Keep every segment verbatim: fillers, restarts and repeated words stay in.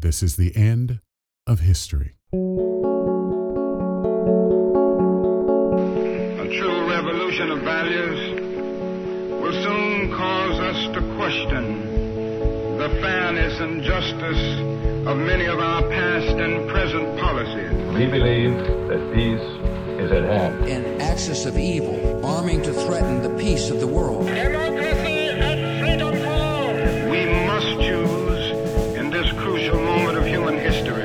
This is the end of history. A true revolution of values will soon cause us to question the fairness and justice of many of our past and present policies. We believe that peace is at hand. An axis of evil arming to threaten the peace of the world. Democracy and freedom for all. We must choose in this crucial moment of human history.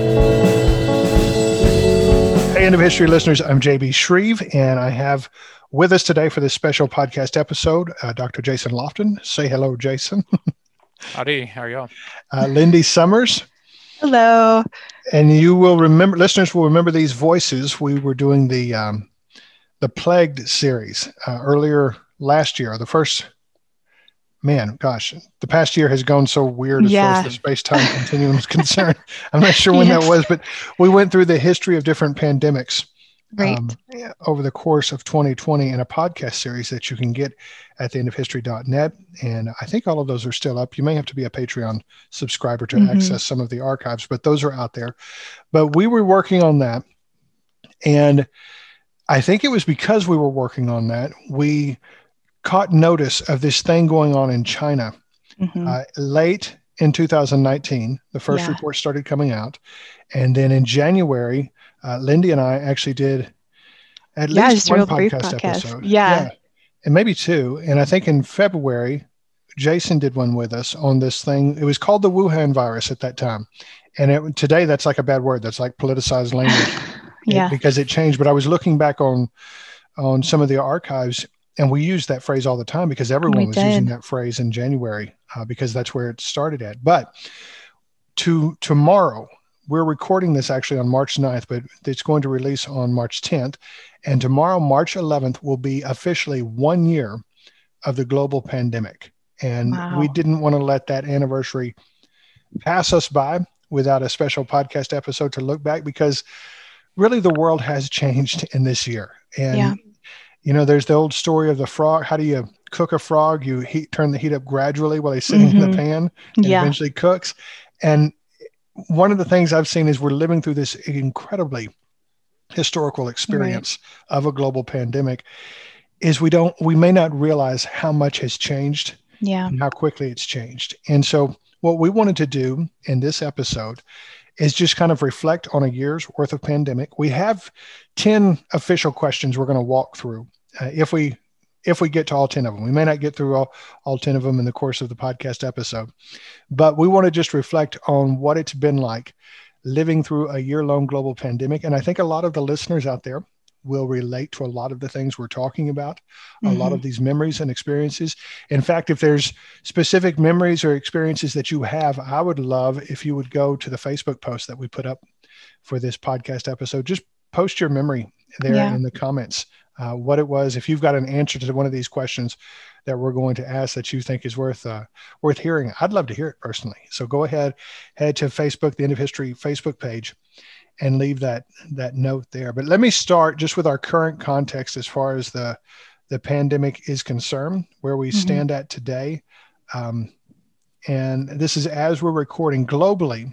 Hey, End of History listeners, I'm J B. Shreve, and I have with us today for this special podcast episode, uh, Doctor Jason Lofton. Say hello, Jason. Howdy, how are y'all? Uh, Lindy Summers. Hello. And you will remember, listeners will remember these voices. We were doing the um, the Plagued series uh, earlier last year. The first, man, gosh, the past year has gone so weird as Yeah. far as the space-time continuum is concerned. I'm not sure when Yes. that was, but we went through the history of different pandemics. Right. um, over the course of twenty twenty in a podcast series that you can get at the end of history dot net. And I think all of those are still up. You may have to be a Patreon subscriber to Mhm. access some of the archives, but those are out there. But we were working on that. And I think it was because we were working on that, we caught notice of this thing going on in China Mhm. uh, late in two thousand nineteen. The first Yeah. report started coming out. And then in January, uh, Lindy and I actually did at Yeah, least just a one real brief podcast, podcast. episode. Yeah. And maybe two. And I think in February, Jason did one with us on this thing. It was called the Wuhan virus at that time. And it, today that's like a bad word. That's like politicized language. Yeah. It- because it changed. But I was looking back on, on some of the archives, and we used that phrase all the time because everyone We was using did. that phrase in January uh, because that's where it started at. But to tomorrow, we're recording this actually on March ninth, but it's going to release on March tenth. And tomorrow, March eleventh, will be officially one year of the global pandemic. And Wow. we didn't want to let that anniversary pass us by without a special podcast episode to look back, because really the world has changed in this year. And, Yeah. you know, there's the old story of the frog. How do you cook a frog? You heat, turn the heat up gradually while he's sitting in Mhm. the pan and Yeah. eventually cooks. And one of the things I've seen is we're living through this incredibly historical experience of a global pandemic is we don't, we may not realize how much has changed Yeah. and how quickly it's changed. And so what we wanted to do in this episode is just kind of reflect on a year's worth of pandemic. We have ten official questions we're going to walk through. Uh, if we if we get to all ten of them, we may not get through all, all ten of them in the course of the podcast episode, but we want to just reflect on what it's been like living through a year-long global pandemic. And I think a lot of the listeners out there will relate to a lot of the things we're talking about, a lot of these memories and experiences. In fact, if there's specific memories or experiences that you have, I would love if you would go to the Facebook post that we put up for this podcast episode. Just post your memory there Yeah. in the comments, uh, what it was. If you've got an answer to one of these questions that we're going to ask that you think is worth uh, worth hearing, I'd love to hear it personally. So go ahead, head to Facebook, the End of History Facebook page, and leave that that note there. But let me start just with our current context as far as the the pandemic is concerned, where we Mhm. stand at today. Um, and this is as we're recording globally,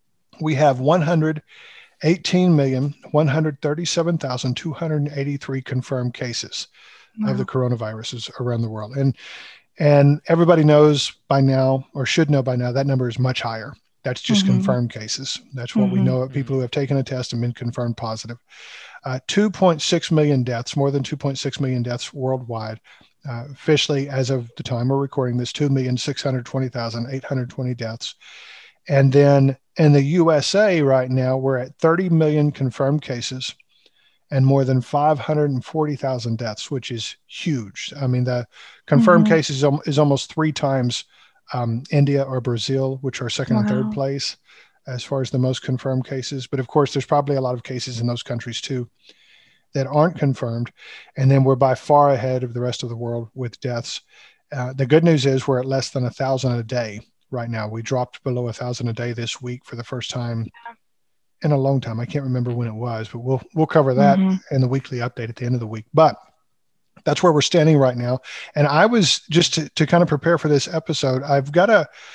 we have one hundred eighteen million, one hundred thirty-seven thousand, two hundred eighty-three confirmed cases of the coronaviruses around the world. And and everybody knows by now, or should know by now, that number is much higher. That's just Mhm. confirmed cases. That's what we Mhm. know of people who have taken a test and been confirmed positive. Uh, two point six million deaths, more than two point six million deaths worldwide. Uh, officially, as of the time we're recording this, two million, six hundred twenty thousand, eight hundred twenty deaths. And then in the U S A right now, we're at thirty million confirmed cases and more than five hundred forty thousand deaths, which is huge. I mean, the confirmed Mhm. cases is, al- is almost three times um, India or Brazil, which are second and third Wow. place as far as the most confirmed cases. But of course, there's probably a lot of cases in those countries too that aren't confirmed. And then we're by far ahead of the rest of the world with deaths. Uh, the good news is we're at less than a thousand a day right now. We dropped below a thousand a day this week for the first time in a long time. I can't remember when it was, but we'll we'll cover that Mhm. in the weekly update at the end of the week. But that's where we're standing right now. And I was just to, to kind of prepare for this episode, I've got a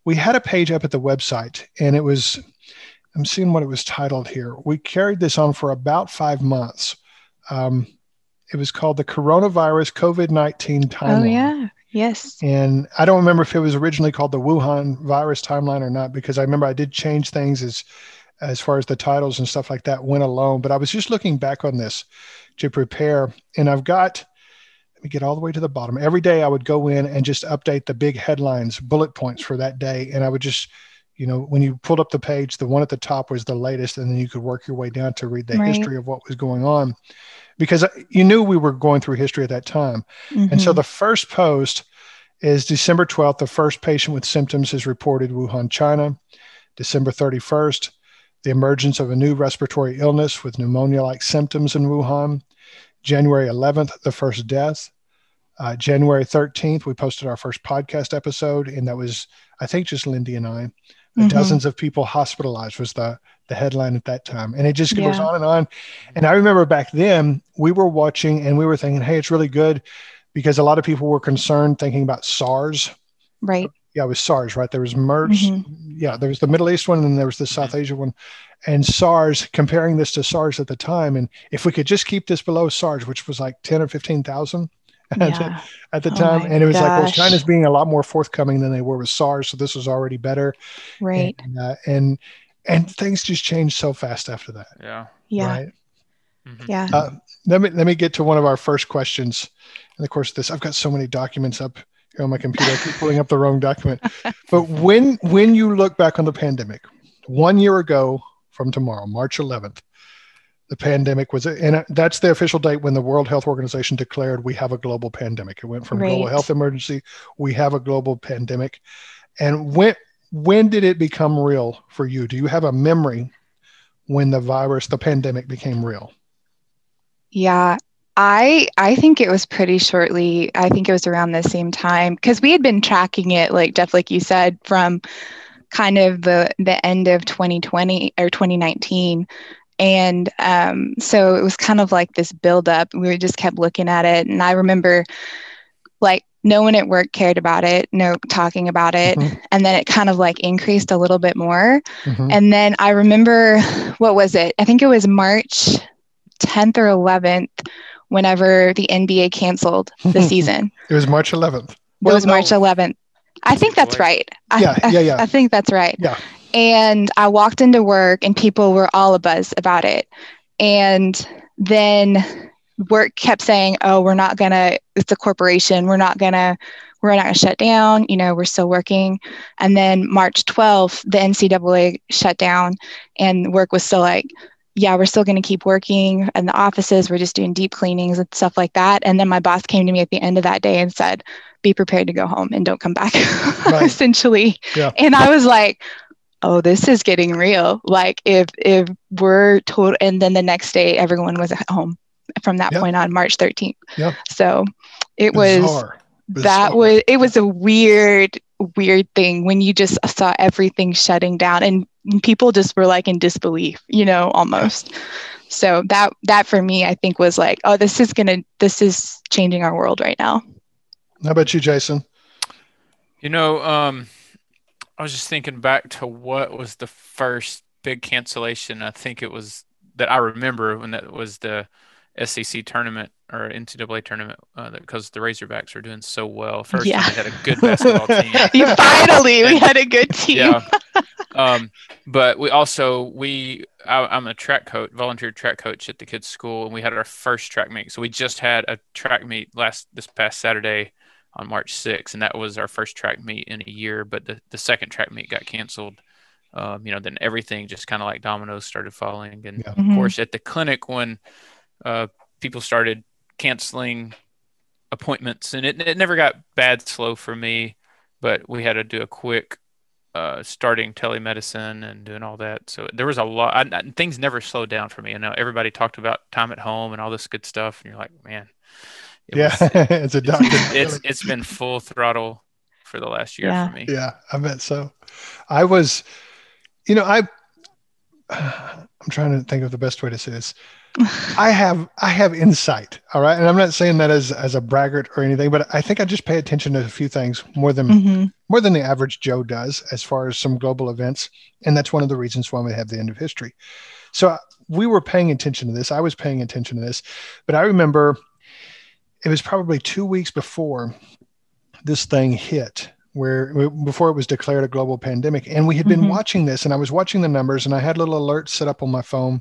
we had a page up at the website, and it was, I'm seeing what it was titled here. We carried this on for about five months. Um, it was called the Coronavirus COVID nineteen Timeline. Oh, yeah. Yes. And I don't remember if it was originally called the Wuhan Virus Timeline or not, because I remember I did change things as as far as the titles and stuff like that went alone. But I was just looking back on this to prepare, and I've got, let me get all the way to the bottom. Every day I would go in and just update the big headlines, bullet points for that day. And I would just, you know, when you pulled up the page, the one at the top was the latest, and then you could work your way down to read the Right. history of what was going on, because you knew we were going through history at that time. Mm-hmm. And so the first post is December twelfth. The first patient with symptoms is reported Wuhan, China. December thirty-first, the emergence of a new respiratory illness with pneumonia-like symptoms in Wuhan. January eleventh, the first death. Uh, January thirteenth, we posted our first podcast episode, and that was, I think, just Lindy and I. Mm-hmm. Dozens of people hospitalized was the, the headline at that time. And it just goes Yeah. on and on. And I remember back then we were watching and we were thinking, hey, it's really good, because a lot of people were concerned thinking about SARS. Right. Yeah, it was SARS, right? There was MERS. Mm-hmm. Yeah, there was the Middle East one, and then there was the South Asia one. And SARS, comparing this to SARS at the time. And if we could just keep this below SARS, which was like ten or fifteen thousand Yeah. at the Oh time. my And it was like, well, gosh. China's being a lot more forthcoming than they were with SARS. So this was already better. Right. And, uh, and, and things just changed so fast after that. Yeah. Yeah. Right. Mhm. Yeah. Uh, let me, let me get to one of our first questions. And of course, this, I've got so many documents up here on my computer. I keep pulling up the wrong document. But when, when you look back on the pandemic, one year ago from tomorrow, March eleventh, the pandemic was, and that's the official date when the World Health Organization declared we have a global pandemic. It went from global Right. health emergency, we have a global pandemic. And when, when did it become real for you? Do you have a memory when the virus, the pandemic became real? Yeah. I I think it was pretty shortly. I think it was around the same time, because we had been tracking it, like Jeff, like you said, from kind of the the end of twenty twenty or twenty nineteen. And um, so it was kind of like this buildup. We just kept looking at it. And I remember like no one at work cared about it, no talking about it. Mhm. And then it kind of like increased a little bit more. Mhm. And then I remember, what was it? I think it was March tenth or eleventh, whenever the N B A canceled the season. It was March eleventh. It was March eleventh. I think that's right. I, Yeah, yeah, yeah. I think that's right. Yeah. And I walked into work and people were all abuzz about it. And then work kept saying, oh, we're not going to, it's a corporation. We're not going to, we're not going to shut down. You know, we're still working. And then March twelfth, the N C double A shut down, and work was still like, yeah, we're still going to keep working in the offices. We're just doing deep cleanings and stuff like that. And then my boss came to me at the end of that day and said, be prepared to go home and don't come back, Right. essentially. Yeah. And I was like, oh, this is getting real. Like if, if we're total, and then the next day, everyone was at home from that Yep. point on, March thirteenth. Yep. So it was, Bizarre. that Bizarre. was, it was a weird, weird thing when you just saw everything shutting down and people just were like in disbelief, you know, almost. So that, that for me, I think was like, oh, this is going to, this is changing our world right now. How about you, Jason? You know, um, I was just thinking back to what was the first big cancellation. I think it was that I remember when that was the S E C tournament or N C double A tournament, uh, that, because the Razorbacks are doing so well. First Yeah. time they had a good basketball team. You finally, we had a good team. Yeah. Um, but we also, we, I, I'm a track coach, volunteer track coach at the kids' school, and we had our first track meet. So we just had a track meet last, this past Saturday on March sixth, and that was our first track meet in a year. But the, the second track meet got canceled. Um, you know, then everything just kind of like dominoes started falling. And Yeah. of Mhm. course, at the clinic, when uh, people started canceling appointments, and it, it never got bad slow for me, but we had to do a quick uh, starting telemedicine and doing all that. So there was a lot. I, I, things never slowed down for me. I know everybody talked about time at home and all this good stuff, and you're like, man, it Yeah, was- it's a doctor. it's it's been full throttle for the last year Yeah. for me. Yeah, I bet so. I was, you know, I, I'm trying to think of the best way to say this. I have I have insight, all right, and I'm not saying that as as a braggart or anything, but I think I just pay attention to a few things more than Mm-hmm. more than the average Joe does as far as some global events, and that's one of the reasons why we have the end of history. So uh, we were paying attention to this. I was paying attention to this, but I remember it was probably two weeks before this thing hit, where before it was declared a global pandemic, and we had been Mhm. watching this, and I was watching the numbers, and I had little alerts set up on my phone.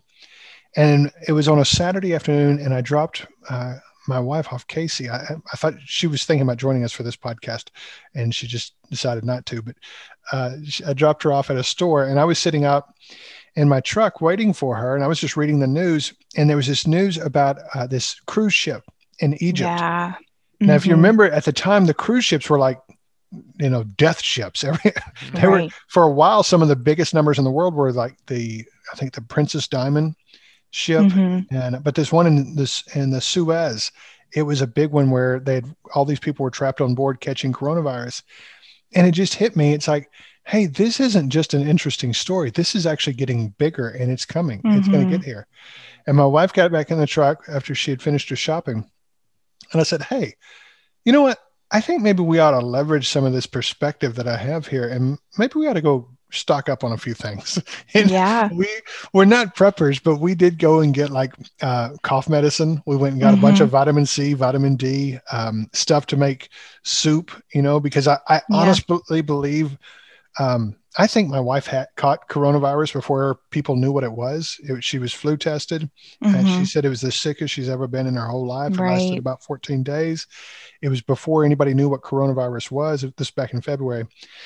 And it was on a Saturday afternoon, and I dropped uh, my wife off, Casey. I, I thought she was thinking about joining us for this podcast, and she just decided not to. But uh, she- I dropped her off at a store, and I was sitting out in my truck waiting for her, and I was just reading the news, and there was this news about uh, this cruise ship in Egypt. Yeah. Now, if you Mhm. remember, at the time, the cruise ships were like, you know, death ships. Every they were Right. for a while. Some of the biggest numbers in the world were like the, I think the Princess Diamond ship, Mhm. and but this one in this in the Suez, it was a big one where they had all these people were trapped on board catching coronavirus, and it just hit me. It's like, hey, this isn't just an interesting story. This is actually getting bigger, and it's coming. It's going Mhm. to get here. And my wife got back in the truck after she had finished her shopping, and I said, hey, you know what? I think maybe we ought to leverage some of this perspective that I have here, and maybe we ought to go stock up on a few things. And Yeah. we we're not preppers, but we did go and get like uh, cough medicine. We went and got a bunch Mhm. of vitamin C, vitamin D, um, stuff to make soup. You know, because I, I Yeah. honestly believe. Um, I think my wife had caught coronavirus before people knew what it was. It, she was flu tested, and she Mhm. said it was the sickest she's ever been in her whole life. It lasted Right. about fourteen days. It was before anybody knew what coronavirus was. This back in February,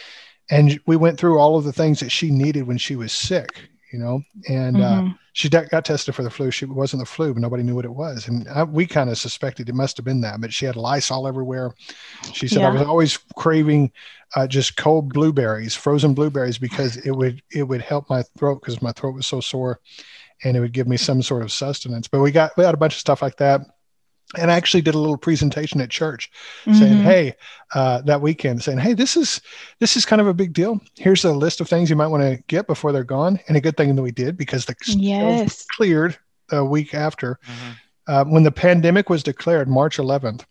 and we went through all of the things that she needed when she was sick. You know, and uh, Mhm. she de- got tested for the flu. She it wasn't the flu, but nobody knew what it was, and I, we kind of suspected it must have been that. But she had Lysol everywhere. She said I Yeah. was always craving uh, just cold blueberries, frozen blueberries, because it would it would help my throat because my throat was so sore, and it would give me some sort of sustenance. But we got we got a bunch of stuff like that, and I actually did a little presentation at church saying, Mhm. "Hey," uh, that weekend, saying, "Hey, this is this is kind of a big deal. Here's a list of things you might want to get before they're gone." And a good thing that we did, because the shelves Yes. cleared a week after. Mhm. Uh, when the pandemic was declared, March eleventh.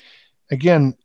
Again,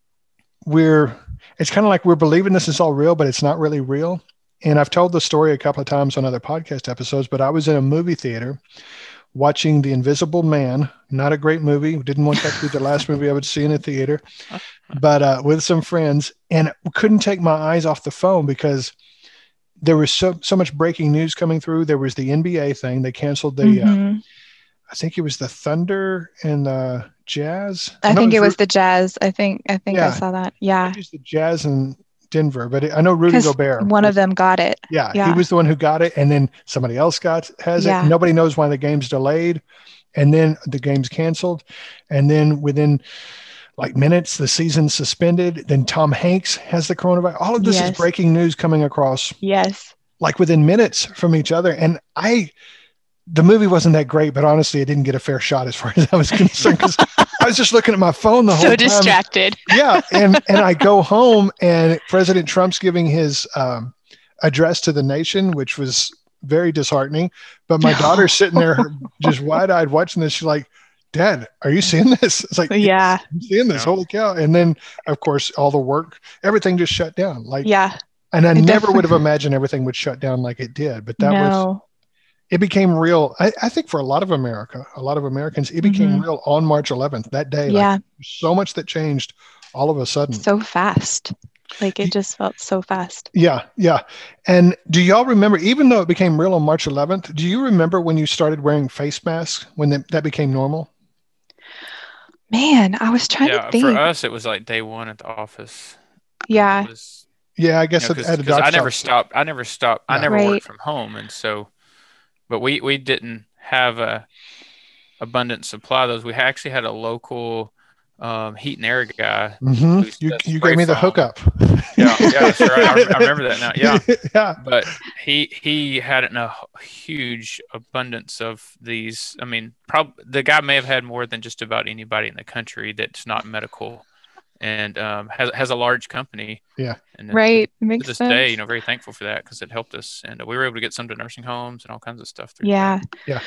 we're it's kind of like we're believing this is all real, but it's not really real. And I've told the story a couple of times on other podcast episodes, but I was in a movie theater watching The Invisible Man. Not a great movie. Didn't want that to be the last movie I would see in a theater, but uh, with some friends, and couldn't take my eyes off the phone because there was so so much breaking news coming through. There was the N B A thing. They canceled the, uh, Mhm. I think it was the Thunder and the Jazz. I know think it Ru- was the Jazz. I think I think I Yeah. saw that. I Yeah. think it's the Jazz in Denver, but it, I know Rudy 'Cause Gobert. one was- of them got it. Yeah, he Yeah. was the one who got it, and then somebody else got has Yeah. it. Nobody knows why the game's delayed, and then the game's canceled, and then within like minutes the season's suspended. Then Tom Hanks has the coronavirus. All of this is Yes. breaking news coming across Yes. like within minutes from each other, and I. The movie wasn't that great, but honestly, it didn't get a fair shot as far as I was concerned because I was just looking at my phone the whole So time. distracted. Yeah, and and I go home and President Trump's giving his um, address to the nation, which was very disheartening. But my daughter's sitting there just wide eyed watching this. She's like, "Dad, are you seeing this?" It's like, Yeah. I'm seeing this. Yeah. Holy cow!" And then, of course, all the work, everything just shut down. Like, Yeah. and I It never definitely- would have imagined everything would shut down like it did. But that was No. it became real. I, I think for a lot of America, a lot of Americans, it became Mhm. real on March eleventh that day. Like, Yeah. so much that changed all of a sudden. So fast. Like it just felt so fast. Yeah, yeah. And do y'all remember, even though it became real on March eleventh, do you remember when you started wearing face masks, when that, that became normal? Man, I was trying Yeah, to think. for us, it was like day one at the office. Yeah. It was, Yeah, I guess you know, at, at a 'cause- 'cause I doctor's never office. stopped. I never stopped. I Yeah. never Right. worked from home, and so, but we we didn't have a abundant supply of those. We actually had a local um, heat and air guy. Mhm. who's You, the you spray gave me the foam. hookup. Yeah, yeah, that's right. I, I remember that now. Yeah, Yeah. but he he had a huge abundance of these. I mean, prob the guy may have had more than just about anybody in the country that's not medical, and um, has has a large company. Yeah. And Right. To Makes this sense. day, you know, very thankful for that because it helped us, and we were able to get some to nursing homes and all kinds of stuff through Yeah. Yeah.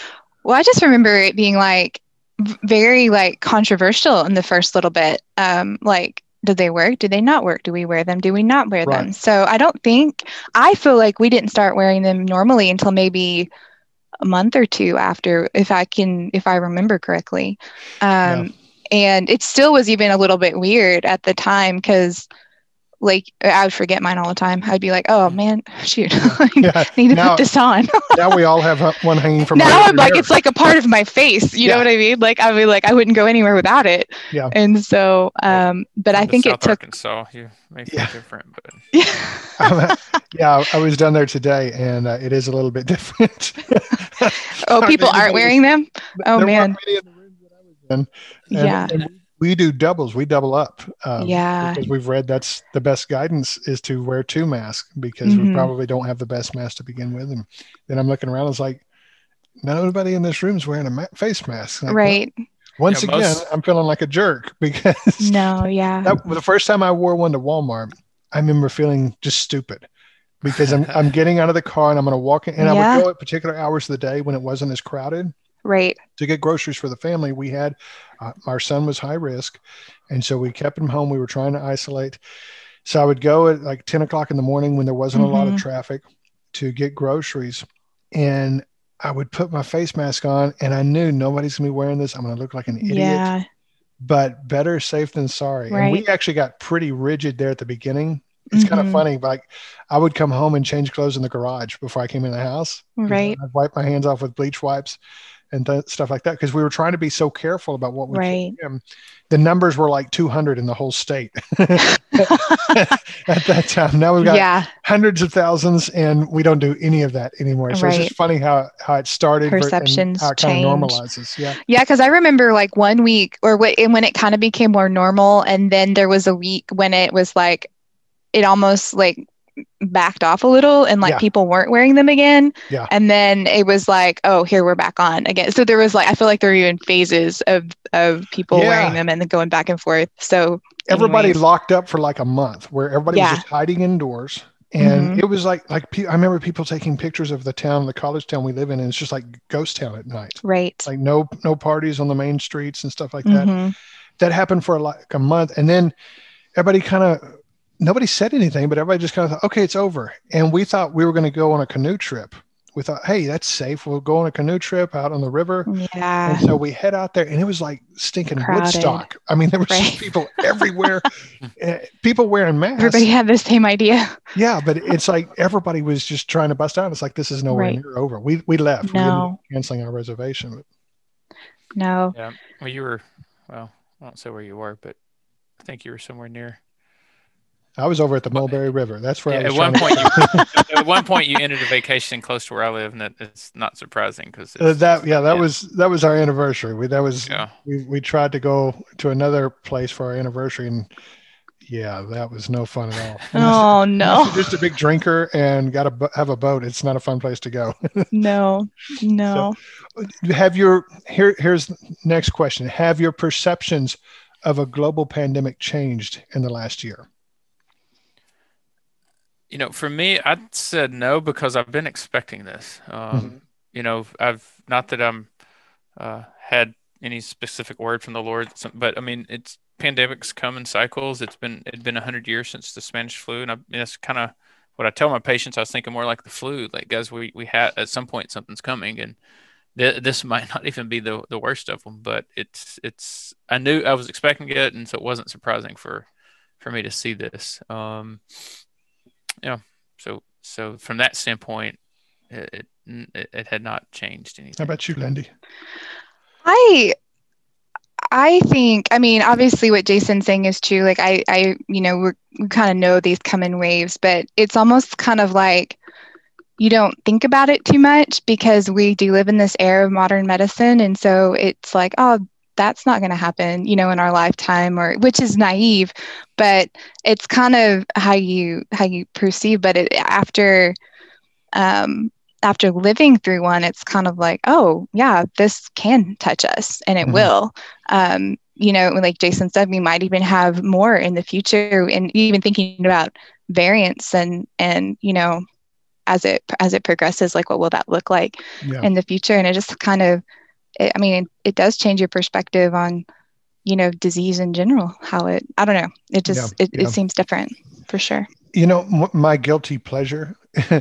Well, I just remember it being like v- very like controversial in the first little bit. Um, like, do they work? Do they not work? Do we wear them? Do we not wear Right. them? So I don't think, I feel like we didn't start wearing them normally until maybe a month or two after, if I can, if I remember correctly. Um, Yeah. And it still was even a little bit weird at the time because like I would forget mine all the time. I'd be like, oh man, shoot, Yeah. I need to Now- put this on. Now we all have one hanging from. our Now I'm like, mirror. it's like a part of my face. You Yeah. know what I mean? Like I would like, I wouldn't go anywhere without it. Yeah. And so, um, but I Come to think South it took, Arkansas. You may feel Yeah. different, but yeah. Yeah, I was down there today, and uh, it is a little bit different. Oh, people aren't wearing them. Oh There weren't man. many in the rooms that I was in. And- Yeah. and we do doubles. We double up. Um, Yeah. Because we've read that's the best guidance is to wear two masks because we Mhm. probably don't have the best mask to begin with. And then I'm looking around, it's like, nobody in this room is wearing a ma- face mask. Like, Right. Once Yeah, again, most- I'm feeling like a jerk because No. Yeah. that, the first time I wore one to Walmart, I remember feeling just stupid because I'm, I'm getting out of the car and I'm going to walk in, and I Yeah. would go at particular hours of the day when it wasn't as crowded Right. to get groceries for the family. We had, uh, our son was high risk. And so we kept him home. We were trying to isolate. So I would go at like ten o'clock in the morning when there wasn't a lot of Mhm. traffic to get groceries. And I would put my face mask on and I knew nobody's gonna be wearing this. I'm going to look like an idiot, Yeah. but better safe than sorry. And we Right. actually got pretty rigid there at the beginning. It's kind of Mhm. funny, but like I would come home and change clothes in the garage before I came in the house. Right. I'd wipe my hands off with bleach wipes and th- stuff like that because we were trying to be so careful about what we Right. put in. The numbers were like two hundred in the whole state at that time. Now we've got Yeah. hundreds of thousands, and we don't do any of that anymore. So it's Right. just funny how how it started ver- and Perceptions how it kind of change. normalizes. Yeah, Yeah, because I remember like one week or wh- and when it kind of became more normal, and then there was a week when it was like it almost like backed off a little, and like Yeah. people weren't wearing them again. Yeah. And then it was like, oh, here we're back on again. So there was like I feel like there were even phases of of people Yeah. wearing them and then going back and forth. So everybody anyways. locked up for like a month, where everybody Yeah. was just hiding indoors. And Mhm. it was like like pe- I remember people taking pictures of the town, the college town we live in, and it's just like ghost town at night. Right. Like no no parties on the main streets and stuff like that. Mhm. That happened for like a month, and then everybody kind of nobody said anything, but everybody just kind of thought, okay, it's over. And we thought we were going to go on a canoe trip. We thought, hey, that's safe. We'll go on a canoe trip out on the river. Yeah. And so we head out there, and it was like stinking Crowded. Woodstock. I mean, there were just Right. people everywhere, eh, people wearing masks. Everybody had the same idea. Yeah, but it's like everybody was just trying to bust out. It's like this is nowhere Right. near over. We we left. We ended No. up canceling our reservation. No. yeah. Well, you were, well, I won't say where you were, but I think you were somewhere near. I was over at the Mulberry River. That's where Yeah, I was at one trying point, to- you, at one point, you ended a vacation close to where I live, and that it's not surprising because Uh, that yeah, that was that was our anniversary. We that was Yeah. we we tried to go to another place for our anniversary, and yeah, that was no fun at all. Oh Unless no. you're just a big drinker and got to bo- have a boat. It's not a fun place to go. No. No. Have your here here's the next question. Have your perceptions of a global pandemic changed in the last year? You know, for me, I said no because I've been expecting this. Um, Mhm. You know, I've not that I'm uh, had any specific word from the Lord, some- but I mean, it's pandemics come in cycles. It's been it'd been a hundred years since the Spanish flu, and I, that's kind of what I tell my patients. I was thinking more like the flu. Like, guys, we we had at some point something's coming, and th- this might not even be the the worst of them, but it's it's. I knew I was expecting it, and so it wasn't surprising for for me to see this. Um, yeah. So so from that standpoint, it it, it had not changed anything. How about you, Lindy? I I think, I mean, obviously what Jason's saying is true. Like I, I, you know, we're, we kind of know these come in waves, but it's almost kind of like you don't think about it too much because we do live in this era of modern medicine. And so it's like, oh, that's not going to happen, you know, in our lifetime, or which is naive, but it's kind of how you, how you perceive, but it, after, um, after living through one, it's kind of like, oh yeah, this can touch us, and it Mhm. will. Um, you know, like Jason said, we might even have more in the future, and even thinking about variants and, and, you know, as it as it progresses, like what will that look like Yeah. in the future? And it just kind of, it, I mean, it, it does change your perspective on, you know, disease in general. How it, I don't know, it just Yeah, it, yeah. it seems different for sure. You know, m- my guilty pleasure,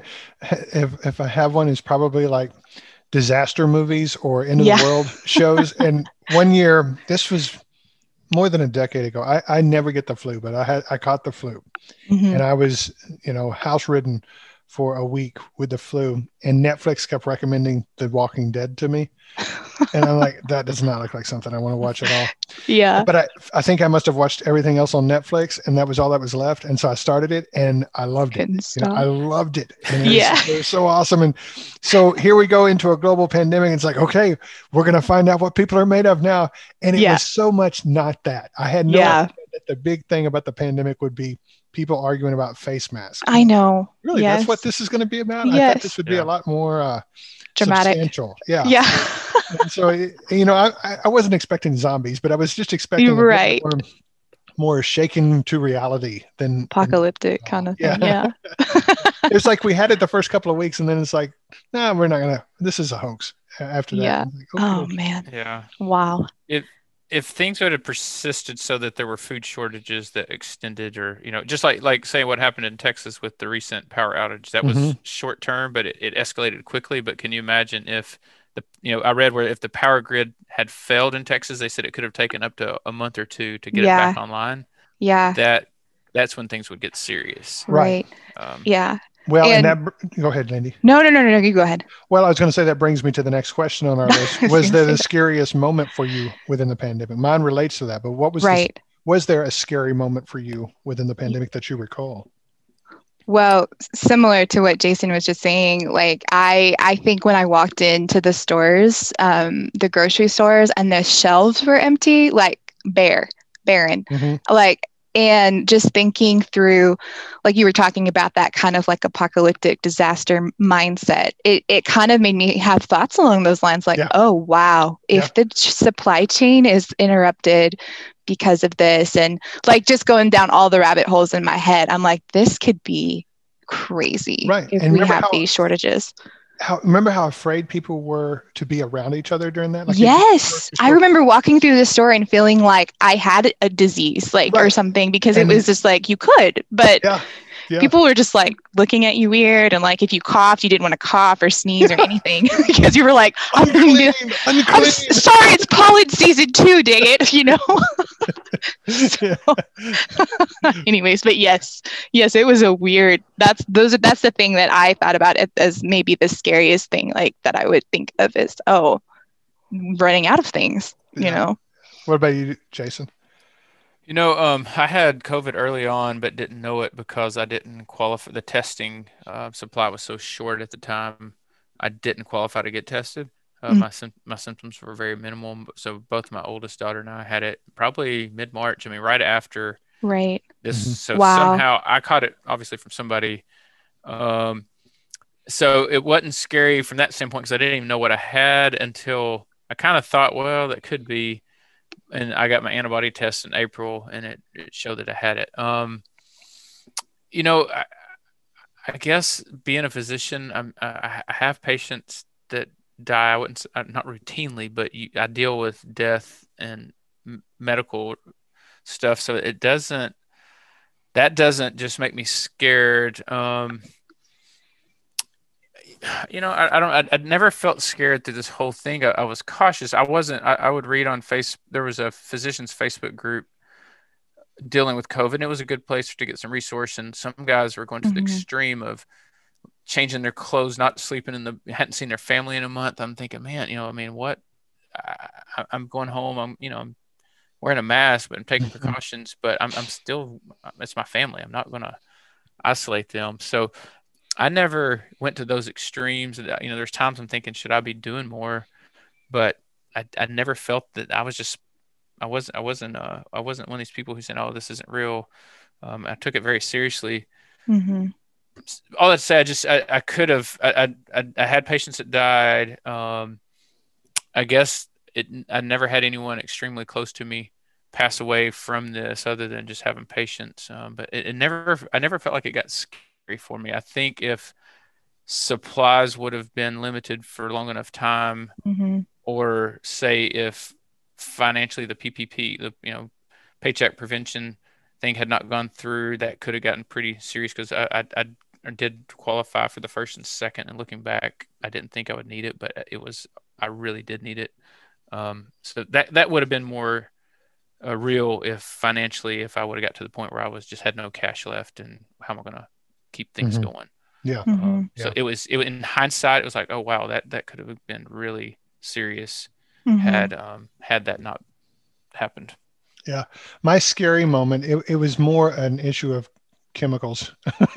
if if I have one, is probably like disaster movies or end of Yeah. the world shows. And one year, this was more than a decade ago. I, I never get the flu, but I had I caught the flu, Mhm. and I was, you know, house ridden for a week with the flu, and Netflix kept recommending The Walking Dead to me, and I'm like, that does not look like something I want to watch at all. Yeah. But I, I think I must have watched everything else on Netflix, and that was all that was left. And so I started it, and I loved it. Couldn't You know, stop. I loved it. And it, Yeah. was, it was so awesome. And so here we go into a global pandemic. It's like, okay, we're going to find out what people are made of now. And it Yeah. was so much not that. I had no Yeah. idea that the big thing about the pandemic would be people arguing about face masks. I know. Really, Yes. that's what this is going to be about? I Yes. thought this would be Yeah. a lot more uh, Dramatic. substantial. Yeah. Yeah. And so, you know, I, I wasn't expecting zombies, but I was just expecting You're a bit right. more, more shaken to reality than Apocalyptic kind of thing. Yeah. Yeah. It's like we had it the first couple of weeks, and then it's like, nah, we're not gonna. This is a hoax. After that, Yeah. I'm like, okay, Oh okay. man. Yeah. Wow. If things would have persisted so that there were food shortages that extended, or, you know, just like like say what happened in Texas with the recent power outage, that was Mhm. short term, but it, it escalated quickly. But can you imagine if the, you know, I read where if the power grid had failed in Texas, they said it could have taken up to a month or two to get Yeah. it back online. Yeah. That that's when things would get serious. Right. Right. Um, Yeah. Well, and, And- that. br- Go ahead, Lindy. No, no, no, no, no. You go ahead. Well, I was going to say that brings me to the next question on our list. I was Was gonna there say the that. scariest moment for you within the pandemic? Mine relates to that, but what was the- Right. was there a scary moment for you within the pandemic that you recall? Well, similar to what Jason was just saying, like I I think when I walked into the stores, um, the grocery stores, and the shelves were empty, like bare, barren. Mhm. Like, and just thinking through, like you were talking about that kind of like apocalyptic disaster mindset, it, it kind of made me have thoughts along those lines, like, Yeah. oh, wow, if Yeah. the ch- supply chain is interrupted because of this, and like just going down all the rabbit holes in my head, I'm like, this could be crazy Right. if And we remember have how- these shortages. How remember how afraid people were to be around each other during that? Like, if you- Yes, I remember walking through the store and feeling like I had a disease, like or Right. something, because And- it was just like you could, but Yeah. Yeah. people were just like looking at you weird, and like if you coughed, you didn't want to cough or sneeze or anything because you were like, I'm, unclean, gonna- I'm unclean. s- sorry, it's pollen season too, dang it, you know. Yeah. Anyways, but yes, yes, it was a weird. That's those. That's the thing that I thought about it as maybe the scariest thing, like that I would think of is, oh, running out of things. You Yeah. know. What about you, Jason? You know, um, I had COVID early on, but didn't know it because I didn't qualify. The testing uh, supply was so short at the time. I didn't qualify to get tested. Uh, Mm. my sym- my symptoms were very minimal. So both my oldest daughter and I had it probably mid March. I mean, right after Right. this. Mhm. So Wow. somehow I caught it, obviously from somebody. Um, so it wasn't scary from that standpoint because I didn't even know what I had until I kind of thought, well, that could be. And I got my antibody test in April, and it, it showed that I had it. Um, you know, I, I guess being a physician, I'm, I, I have patients that die. I wouldn't, s- uh, not routinely, but you, I deal with death and m- medical stuff, so it doesn't. That doesn't just make me scared. Um, you know, I, I don't. I, I'd never felt scared through this whole thing. I, I was cautious. I wasn't. I, I would read on face. There was a physicians Facebook group dealing with COVID, and it was a good place to get some resource. And some guys were going to the Mhm. extreme of changing their clothes, not sleeping in the, hadn't seen their family in a month. I'm thinking, man, you know, I mean, what? I, I- I'm going home. I'm, you know, I'm wearing a mask, but I'm taking Mhm. precautions. But I'm, I'm still, it's my family. I'm not going to isolate them. So I never went to those extremes. You know, there's times I'm thinking, should I be doing more? But I, I never felt that. I was just, I wasn't, I wasn't, uh, I wasn't one of these people who said, "Oh, this isn't real." Um, I took it very seriously. hmm All that said, I just, I, I could have, I, I, I had patients that died. Um, I guess it, I never had anyone extremely close to me pass away from this, other than just having patients. Um, but it, it never, I never felt like it got scary for me. I think if supplies would have been limited for long enough time, Mm-hmm. or say if financially the P P P, the you know Paycheck Prevention thing had not gone through, that could have gotten pretty serious, because I, I, I did qualify for the first and second, and looking back, I didn't think I would need it, but it was I really did need it. Um, so that that would have been more uh, real if financially, if I would have got to the point where I was just had no cash left, and how am I going to keep things Mhm. going? Yeah. Mm-hmm. Um, so Yeah. it was, it, in hindsight, it was like, oh wow, that that could have been really serious Mm-hmm. had um, had that not happened. My scary moment, it, it was more an issue of chemicals.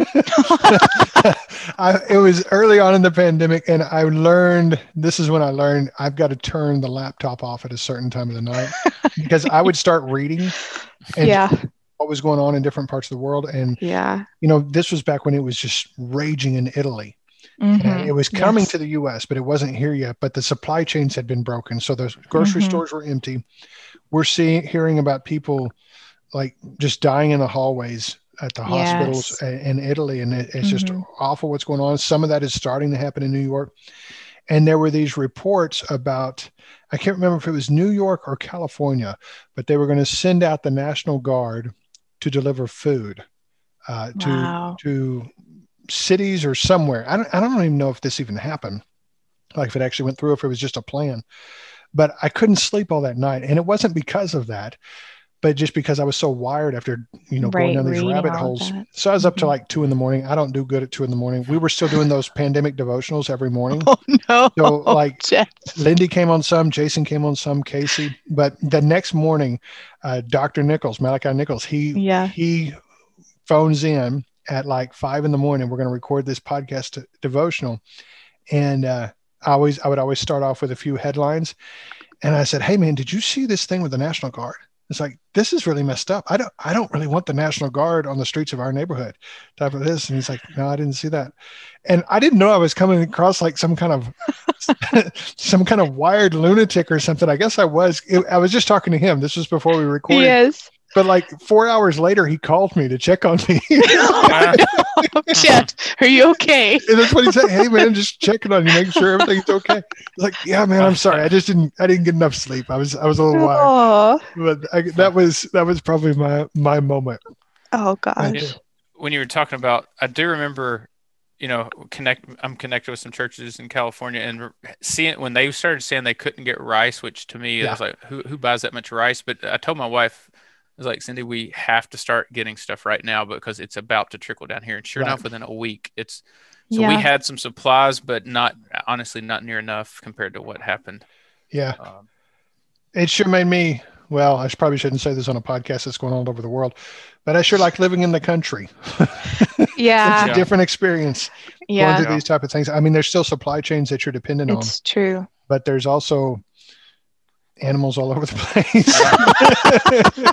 I, it was early on in the pandemic, and I learned, this is when I learned I've got to turn the laptop off at a certain time of the night, because I would start reading and Yeah. what was going on in different parts of the world. And, Yeah. you know, this was back when it was just raging in Italy. And Mhm. it was coming Yes. to the U S, but it wasn't here yet. But the supply chains had been broken. So the grocery Mhm. stores were empty. We're seeing, hearing about people like just dying in the hallways at the hospitals Yes. a- in Italy. And it, it's just Mhm. awful what's going on. Some of that is starting to happen in New York. And there were these reports about, I can't remember if it was New York or California, but they were going to send out the National Guard to deliver food uh, to, Wow. to cities or somewhere. I don't, I don't even know if this even happened, like if it actually went through, if it was just a plan. But I couldn't sleep all that night. And it wasn't because of that, but just because I was so wired after, you know, going Right, down these reading rabbit all of holes. that. So I was up to Mhm. like two in the morning. I don't do good at two in the morning. We were still doing those pandemic devotionals every morning. Oh no. So, like, Jeff. Lindy came on some, Jason came on some, Casey. But the next morning, uh, Doctor Nichols, Malachi Nichols, he Yeah. he phones in at like five in the morning. We're going to record this podcast t- devotional, and uh, I always I would always start off with a few headlines. And I said, "Hey man, did you see this thing with the National Guard?" It's like, this is really messed up. I don't I don't really want the National Guard on the streets of our neighborhood, type of this. And he's like, "No, I didn't see that." And I didn't know I was coming across like some kind of some kind of wired lunatic or something. I guess I was. It, I was just talking to him. This was before we recorded. Yes. But like four hours later, he called me to check on me. Uh, Jeff, are you okay? And that's what he said. "Hey man, just checking on you, making sure everything's okay." Like, "Yeah, man, I'm sorry. I just didn't, I didn't get enough sleep. I was, I was a little wired." Oh, But I, that was, that was probably my, my moment. oh Right gosh. there. when you were talking about, I do remember, you know, connect. I'm connected with some churches in California, and seeing when they started saying they couldn't get rice, which to me, Yeah. I was like, who who buys that much rice? But I told my wife, I was like, Cindy, we have to start getting stuff right now because it's about to trickle down here. And sure Right. enough, within a week, it's so Yeah. we had some supplies, but not honestly not near enough compared to what happened. Yeah. Um, It sure made me, well, I probably shouldn't say this on a podcast that's going on all over the world, but I sure like living in the country. Yeah. It's a different experience going Yeah. through these type of things. I mean, there's still supply chains that you're dependent on, It's true. but there's also animals all over the place.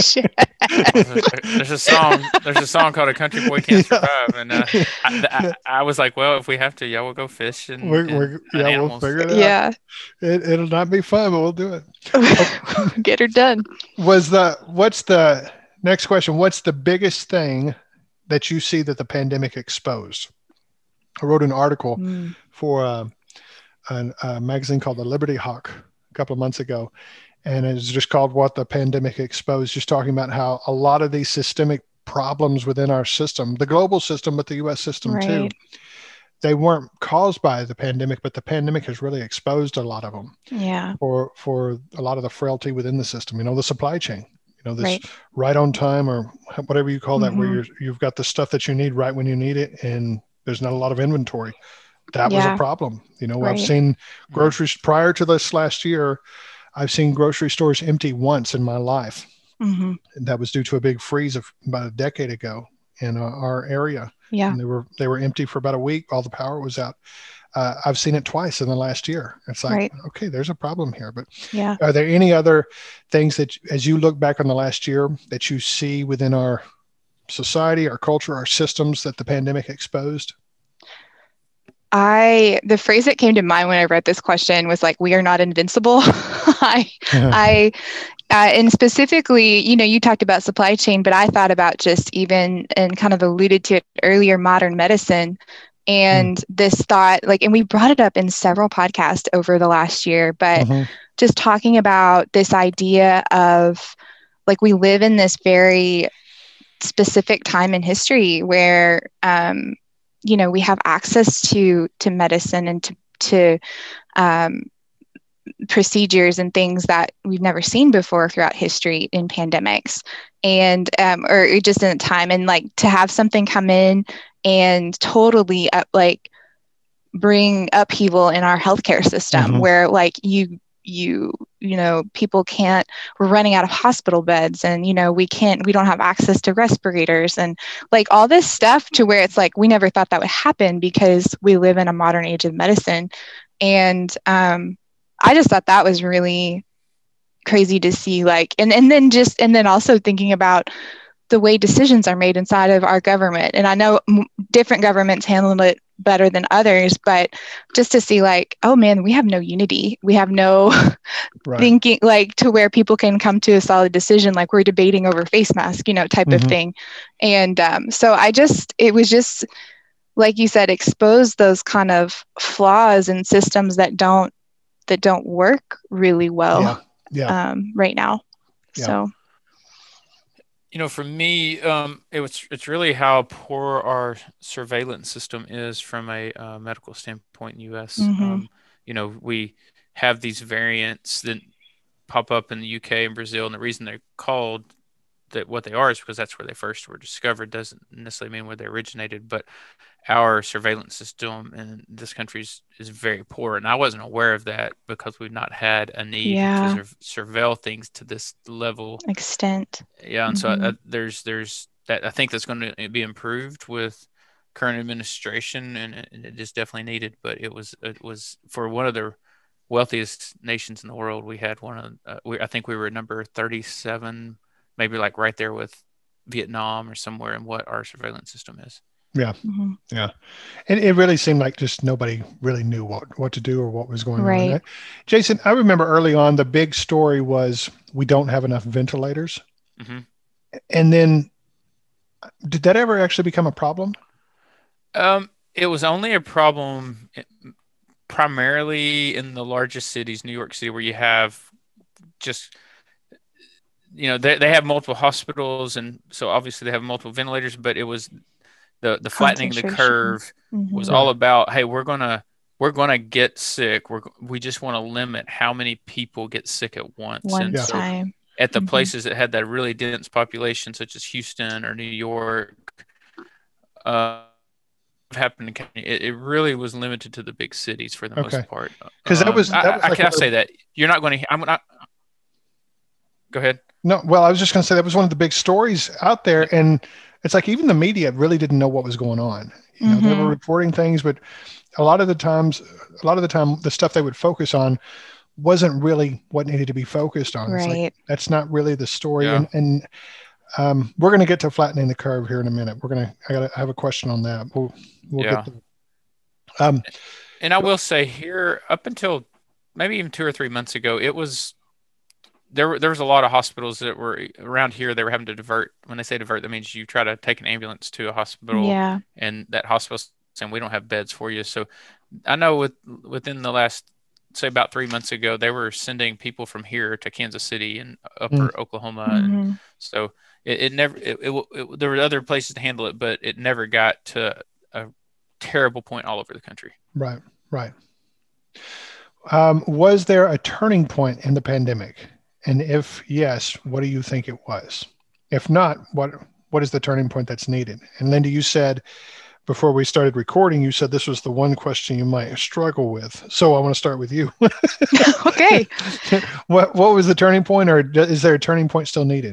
there's a song. There's a song called "A Country Boy Can't Yeah. Survive," and uh, I, I, I was like, "Well, if we have to, yeah, we'll go fish and, We're, and we're, and yeah, we'll animals." figure it out. Yeah. It, it'll not be fun, but we'll do it. Get her done. Was the, what's the next question? What's the biggest thing that you see that the pandemic exposed? I wrote an article Mm. for uh, a, a magazine called the Liberty Hawk a couple of months ago. And it's just called What the Pandemic Exposed, just talking about how a lot of these systemic problems within our system, the global system, but the U S system too, Right. they weren't caused by the pandemic, but the pandemic has really exposed a lot of them Yeah. for, for a lot of the frailty within the system, you know, the supply chain, you know, this Right. right on time or whatever you call that, where Mhm. you're, you've got the stuff that you need right when you need it. And there's not a lot of inventory. That was Yeah. a problem. You know, Right. I've seen groceries prior to this last year. I've seen grocery stores empty once in my life. hmm And that was due to a big freeze of about a decade ago in uh, our area. Yeah. And they were, they were empty for about a week. All the power was out. Uh, I've seen it twice in the last year. It's like, Right. okay, there's a problem here. But Yeah. are there any other things that, as you look back on the last year, that you see within our society, our culture, our systems that the pandemic exposed? I the phrase that came to mind when I read this question was like, "We are not invincible." I, I, uh, and specifically, you know, you talked about supply chain, but I thought about just even and kind of alluded to it earlier, modern medicine, And mm. this thought, like, and we brought it up in several podcasts over the last year, but mm-hmm. just talking about this idea of like, we live in this very specific time in history where, um, you know, we have access to, to medicine and to, to, um, procedures and things that we've never seen before throughout history in pandemics, and um, or just in time, and like to have something come in and totally up, like bring upheaval in our healthcare system, mm-hmm. where like you you you know people can't, we're running out of hospital beds, and you know we can't we don't have access to respirators, and like all this stuff, to where it's like we never thought that would happen because we live in a modern age of medicine. And um I just thought that was really crazy to see, like, and, and then just, and then also thinking about the way decisions are made inside of our government. And I know m- different governments handle it better than others, but just to see like, oh man, we have no unity. We have no right. thinking, like, to where people can come to a solid decision, like we're debating over face mask, you know, type mm-hmm. of thing. And um, so I just, it was just, like you said, expose those kind of flaws in systems that don't, that don't work really well yeah. Yeah. Um, right now. Yeah. So, you know, for me, um, it was, it's really how poor our surveillance system is from a uh, medical standpoint in the U S. Mm-hmm. Um, you know, we have these variants that pop up in the U K and Brazil, and the reason they're called that what they are is because that's where they first were discovered. Doesn't necessarily mean where they originated, but our surveillance system in this country is, is very poor. And I wasn't aware of that because we've not had a need yeah. to sur- surveil things to this level extent. Yeah. And mm-hmm. so I, there's, there's that, I think that's going to be improved with current administration, and it, it is definitely needed, but it was, it was for one of the wealthiest nations in the world. We had one of, uh, we, I think we were number thirty-seven, maybe like right there with Vietnam or somewhere in what our surveillance system is. Yeah. Mm-hmm. Yeah. And it really seemed like just nobody really knew what, what to do or what was going right. on. Jason, I remember early on, the big story was we don't have enough ventilators. Mm-hmm. And then did that ever actually become a problem? Um, it was only a problem primarily in the largest cities, New York City, where you have just, you know, they, they have multiple hospitals. And so obviously they have multiple ventilators, but it was, The the flattening the curve mm-hmm. was all about, hey, we're gonna we're gonna get sick. We're we just want to limit how many people get sick at once. One and so time. At the mm-hmm. places that had that really dense population, such as Houston or New York, uh, happened. It, it really was limited to the big cities for the okay. most part. Because um, that was. That I, was I, like I can say that you're not going to. I'm not. Go ahead. No, well, I was just going to say that was one of the big stories out there, and it's like even the media really didn't know what was going on. You know, mm-hmm. they were reporting things, but a lot of the times, a lot of the time, the stuff they would focus on wasn't really what needed to be focused on. Right. It's like, that's not really the story. Yeah. And, and um, we're going to get to flattening the curve here in a minute. We're going to, I got to have a question on that. We'll, we'll yeah. get there. Um, and I will say here, up until maybe even two or three months ago, it was, There, there was a lot of hospitals that were around here. They were having to divert. When they say divert, that means you try to take an ambulance to a hospital, yeah. and that hospital saying we don't have beds for you. So, I know with within the last, say about three months ago, they were sending people from here to Kansas City and Upper mm. Oklahoma, mm-hmm. and so it, it never. It, it, it, there were other places to handle it, but it never got to a terrible point all over the country. Right, right. Um, was there a turning point in the pandemic? And if yes, what do you think it was? If not, what what is the turning point that's needed? And Linda, you said before we started recording, you said this was the one question you might struggle with. So I want to start with you. Okay. What what was the turning point, or is there a turning point still needed?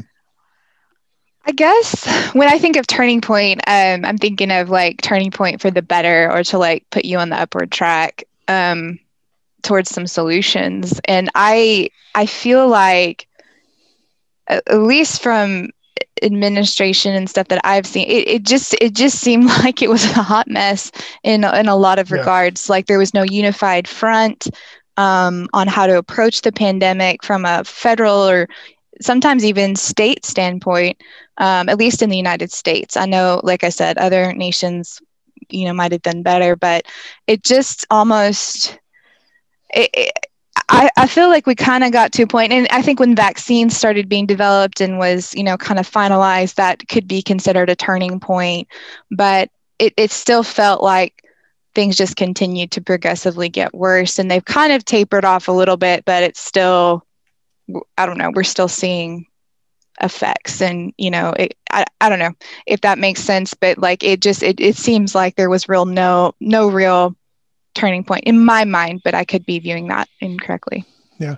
I guess when I think of turning point, um, I'm thinking of like turning point for the better, or to like put you on the upward track. Um, towards some solutions. And I I feel like, at least from administration and stuff that I've seen, it, it just it just seemed like it was a hot mess in in a lot of yeah. regards. Like there was no unified front um, on how to approach the pandemic from a federal or sometimes even state standpoint, um, at least in the United States. I know, like I said, other nations you know, might have done better, but it just almost, it, it, I, I feel like we kind of got to a point, and I think when vaccines started being developed and was, you know, kind of finalized, that could be considered a turning point. But it, it still felt like things just continued to progressively get worse, and they've kind of tapered off a little bit, but it's still, I don't know, we're still seeing effects. And, you know, it, I, I don't know if that makes sense, but like, it just, it, it seems like there was real, no, no real turning point in my mind, but I could be viewing that incorrectly. Yeah.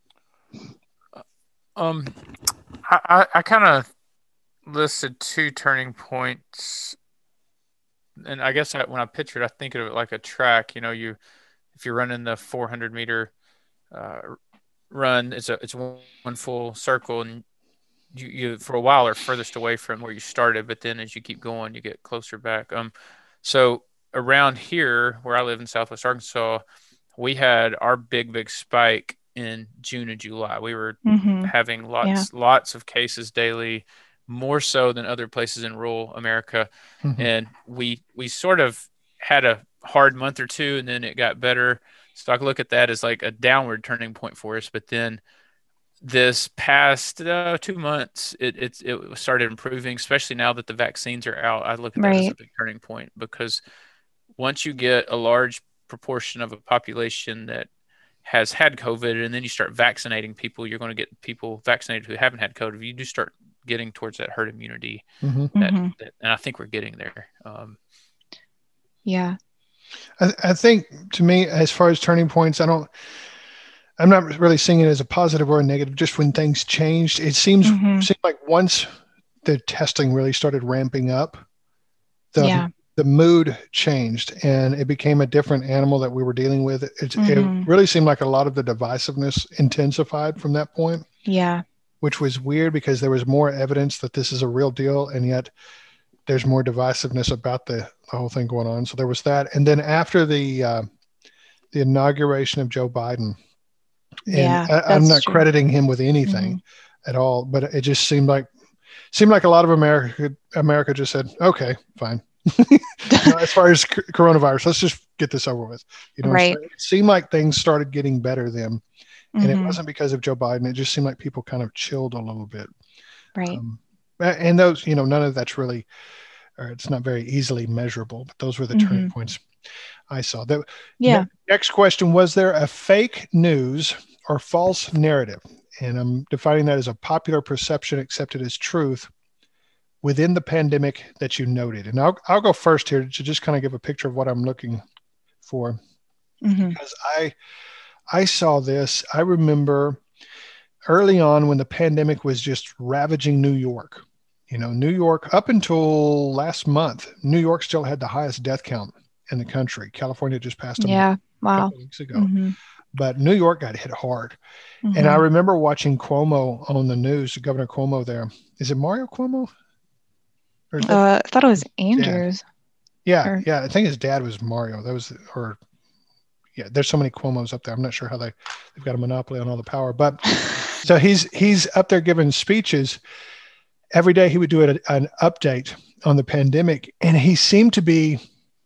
Um, I, I, I kind of listed two turning points, and I guess I, when I pictured, I think of it like a track. You know, you if you're running the four hundred meter uh, run, it's a it's one, one full circle, and you, you for a while are furthest away from where you started, but then as you keep going, you get closer back. Um, so around here, where I live in Southwest Arkansas, we had our big, big spike in June and July. We were Mm-hmm. having lots, Yeah. lots of cases daily, more so than other places in rural America. Mhm. And we, we sort of had a hard month or two, and then it got better. So I look at that as like a downward turning point for us. But then this past uh, two months, it, it, it started improving, especially now that the vaccines are out. I look at that as a Right. big turning point, because once you get a large proportion of a population that has had COVID, and then you start vaccinating people, you're going to get people vaccinated who haven't had COVID. You do start getting towards that herd immunity, Mhm. that, Mhm. that and I think we're getting there. Um, Yeah. I, I think, to me, as far as turning points, I don't, I'm not really seeing it as a positive or a negative. Just when things changed, it seems, Mhm. seemed like once the testing really started ramping up, the Yeah. the mood changed, and it became a different animal that we were dealing with. It, Mhm. it really seemed like a lot of the divisiveness intensified from that point, Yeah. which was weird because there was more evidence that this is a real deal, and yet there's more divisiveness about the, the whole thing going on. So there was that. And then after the uh, the inauguration of Joe Biden, and Yeah, I, I'm that's not true. crediting him with anything at all, but it just seemed like seemed like a lot of America America just said, okay, fine. You know, as far as c- coronavirus, let's just get this over with. You know, Right. so it seemed like things started getting better then, and it Mhm. wasn't because of Joe Biden. It just seemed like people kind of chilled a little bit. Right. Um, a- and those, you know, none of that's really, or it's not very easily measurable, but those were the turning Mhm. points I saw. The Yeah. ne- next question: was there a fake news or false narrative? And I'm defining that as a popular perception accepted as truth within the pandemic that you noted. And I'll I'll go first here to just kind of give a picture of what I'm looking for, Mhm. because I I saw this. I remember early on when the pandemic was just ravaging New York. You know, New York, up until last month, New York still had the highest death count in the country. California just passed them Yeah. a Wow. couple of weeks ago, Mhm. but New York got hit hard. And I Mhm. remember watching Cuomo on the news, Governor Cuomo there. Is it Mario Cuomo? Or is that, Uh, I thought it was Andrews. yeah, or- yeah. I think his dad was Mario. That was, or yeah, there's so many Cuomos up there. I'm not sure how they, they've got a monopoly on all the power, but so he's, he's up there giving speeches. Every day he would do it, an update on the pandemic, and he seemed to be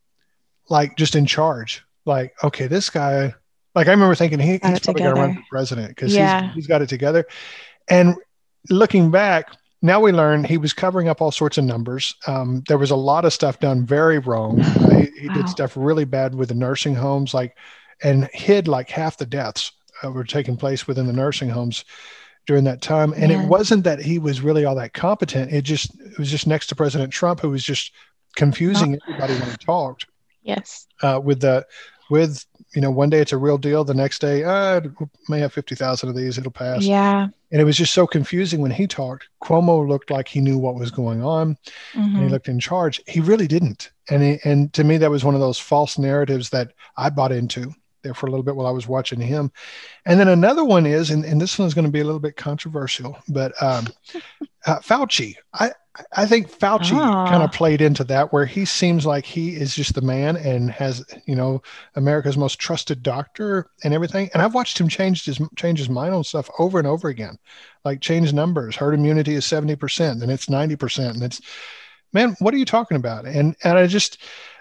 like just in charge. Like, okay, this guy, like I remember thinking he, Got he's it probably going to run together. for president because Yeah. he's, he's got it together. And looking back, now we learn he was covering up all sorts of numbers. Um, there was a lot of stuff done very wrong. Uh, he he Wow. did stuff really bad with the nursing homes, like, and hid like half the deaths uh, were taking place within the nursing homes during that time. And Man. it wasn't that he was really all that competent. It just, it was just next to President Trump, who was just confusing everybody when he talked Yes. uh, with the, with, you know, one day it's a real deal. The next day, uh, we may have fifty thousand of these, it'll pass. Yeah. And it was just so confusing when he talked. Cuomo looked like he knew what was going on, and he Mhm. looked in charge. He really didn't. And he, and to me, that was one of those false narratives that I bought into there for a little bit while I was watching him. And then another one is, and, and this one's going to be a little bit controversial, but um, uh, Fauci. I I think Fauci Ah. kind of played into that, where he seems like he is just the man and has, you know, America's most trusted doctor and everything. And I've watched him change his change his mind on stuff over and over again, like change numbers. Herd immunity is seventy percent, and it's ninety percent, and it's, man, what are you talking about? And and I just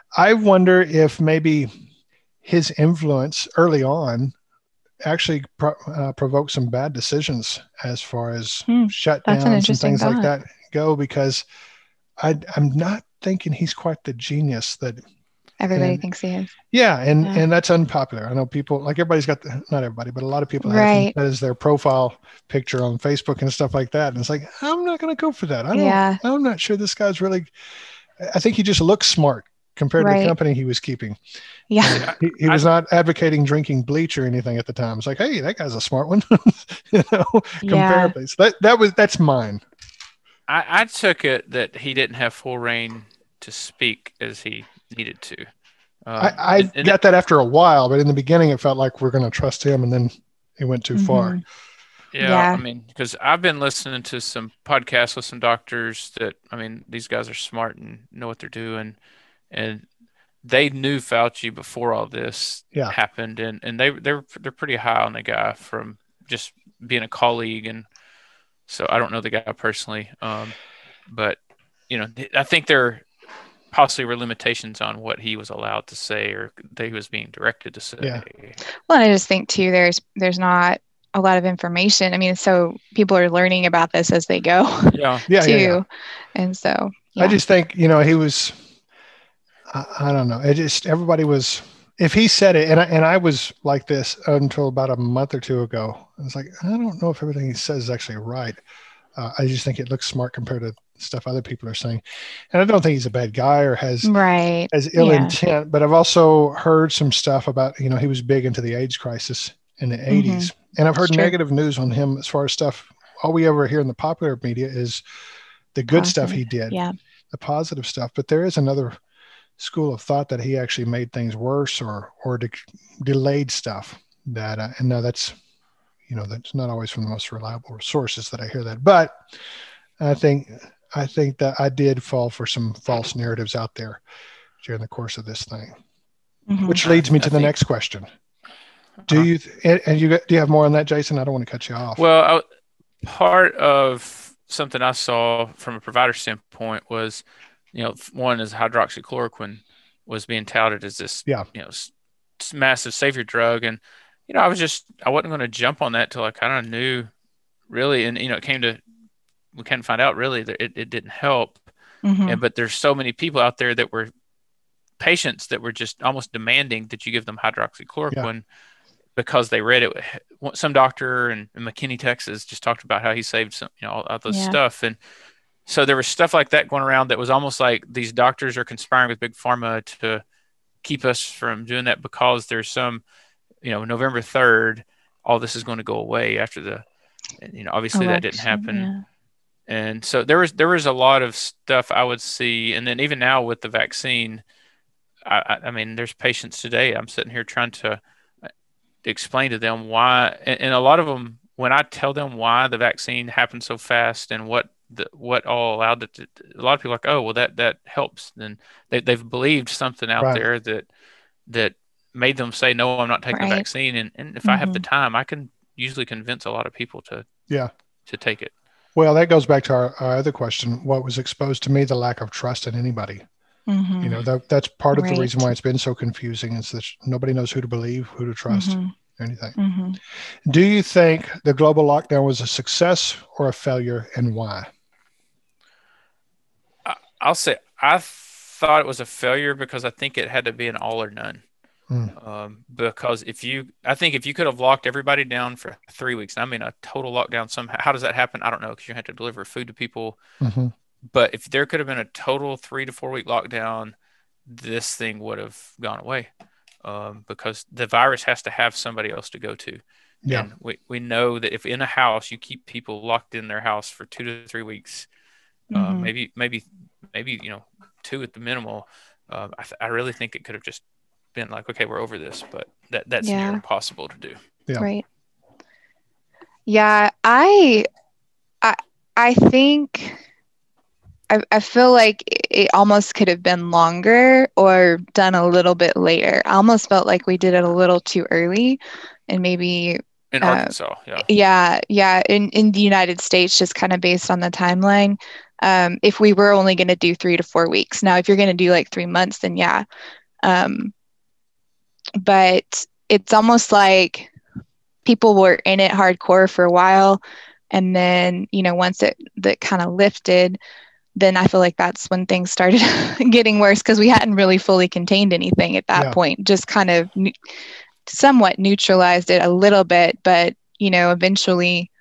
I wonder if maybe his influence early on actually pro- uh, provoked some bad decisions as far as Hmm, shutdowns that's an and interesting things like thought. that go, because I, I'm not thinking he's quite the genius that Everybody and- thinks he is. Yeah, and Yeah. and that's unpopular. I know people, like everybody's got the, not everybody, but a lot of people have Right. that as their profile picture on Facebook and stuff like that. And it's like, I'm not going to go for that. I don't. Yeah. I'm not sure this guy's really. I think he just looks smart compared to Right. the company he was keeping. Yeah. And he, he was not advocating drinking bleach or anything at the time. It's like, hey, that guy's a smart one. you know, Yeah. comparably. So that that was that's mine. I, I took it that he didn't have full reign to speak as he needed to. Um, I, I and- and got that after a while, but in the beginning, it felt like we're going to trust him, and then it went too far. Mhm. Yeah, Yeah. I mean, because I've been listening to some podcasts with some doctors that, I mean, these guys are smart and know what they're doing, and they knew Fauci before all this Yeah. happened, and, and they they're they're pretty high on the guy from just being a colleague, and so I don't know the guy personally, um, but you know, I think there possibly were limitations on what he was allowed to say or that he was being directed to say. Yeah. Well, and I just think too, there's there's not a lot of information. I mean, so people are learning about this as they go Yeah. Yeah, too, yeah, yeah. and so I yeah. just think, you know, he was, I, I don't know. It just, everybody was, if he said it, and I, and I was like this until about a month or two ago. I was like, I don't know if everything he says is actually right. Uh, I just think it looks smart compared to stuff other people are saying. And I don't think he's a bad guy or has, right. has ill Yeah. intent, but I've also heard some stuff about, you know, he was big into the AIDS crisis in the eighties. And I've heard It's true. negative news on him as far as stuff. All we ever hear in the popular media is the good stuff he did, Yeah. the positive stuff. But there is another school of thought that he actually made things worse or or de- delayed stuff. That uh, and now that's, you know, that's not always from the most reliable sources that I hear that. But I think I think that I did fall for some false narratives out there during the course of this thing, Mhm. which leads me I to the think- next question. Do Uh-huh. you th- and, and you got- do you have more on that, Jason? I don't want to cut you off. Well, I, part of something I saw from a provider standpoint was, you know, one is hydroxychloroquine was being touted as this, Yeah. you know, s- s- massive savior drug, and you know, I was just I wasn't going to jump on that till I kind of knew, really, and you know, it came to we can't find out really that it, it didn't help, Mhm. and but there's so many people out there that were patients that were just almost demanding that you give them hydroxychloroquine. Because they read it, some doctor in, in McKinney, Texas, just talked about how he saved some, you know, all, all this Yeah. stuff, and so there was stuff like that going around that was almost like these doctors are conspiring with big pharma to keep us from doing that because there's some, you know, November third, all this is going to go away after the, and, you know, obviously that didn't Election, happen, yeah. and so there was there was a lot of stuff I would see, and then even now with the vaccine, I, I, I mean, there's patients today. I'm sitting here trying to explain to them why, and, and a lot of them, when I tell them why the vaccine happened so fast and what the, what all allowed it to, a lot of people are like, oh, well, that that helps. Then they they've believed something out Right. there that that made them say, no, I'm not taking Right. the vaccine. And and if I have the Mhm. time, I can usually convince a lot of people to Yeah. to take it. Well, that goes back to our, our other question. What was exposed to me, the lack of trust in anybody. Mhm. You know, that that's part of the Right. reason why it's been so confusing is that nobody knows who to believe, who to trust, Mhm. anything. Mhm. Do you think the global lockdown was a success or a failure, and why? I, I'll say I thought it was a failure because I think it had to be an all or none. Mm. Um, because if you, I think if you could have locked everybody down for three weeks, I mean, a total lockdown somehow, how does that happen? I don't know, because you have to deliver food to people. Mm-hmm. But if there could have been a total three to four week lockdown, this thing would have gone away, um, because the virus has to have somebody else to go to. Yeah. And we, we know that if in a house you keep people locked in their house for two to three weeks, uh, Mhm. maybe, maybe, maybe, you know, two at the minimal, uh, I, th- I really think it could have just been like, okay, we're over this, but that that's Yeah. near impossible to do. Yeah. Right. Yeah, I, I, I think, I, I feel like it almost could have been longer or done a little bit later. I almost felt like we did it a little too early, and maybe, In Uh, Arkansas, yeah. yeah, yeah, in in the United States, just kind of based on the timeline. um, if we were only going to do three to four weeks. Now, if you're going to do like three months, then yeah. Um, but it's almost like people were in it hardcore for a while. And then, you know, once it that kind of lifted, then I feel like that's when things started getting worse, because we hadn't really fully contained anything at that Yeah. point, just kind of ne- somewhat neutralized it a little bit. But, you know, eventually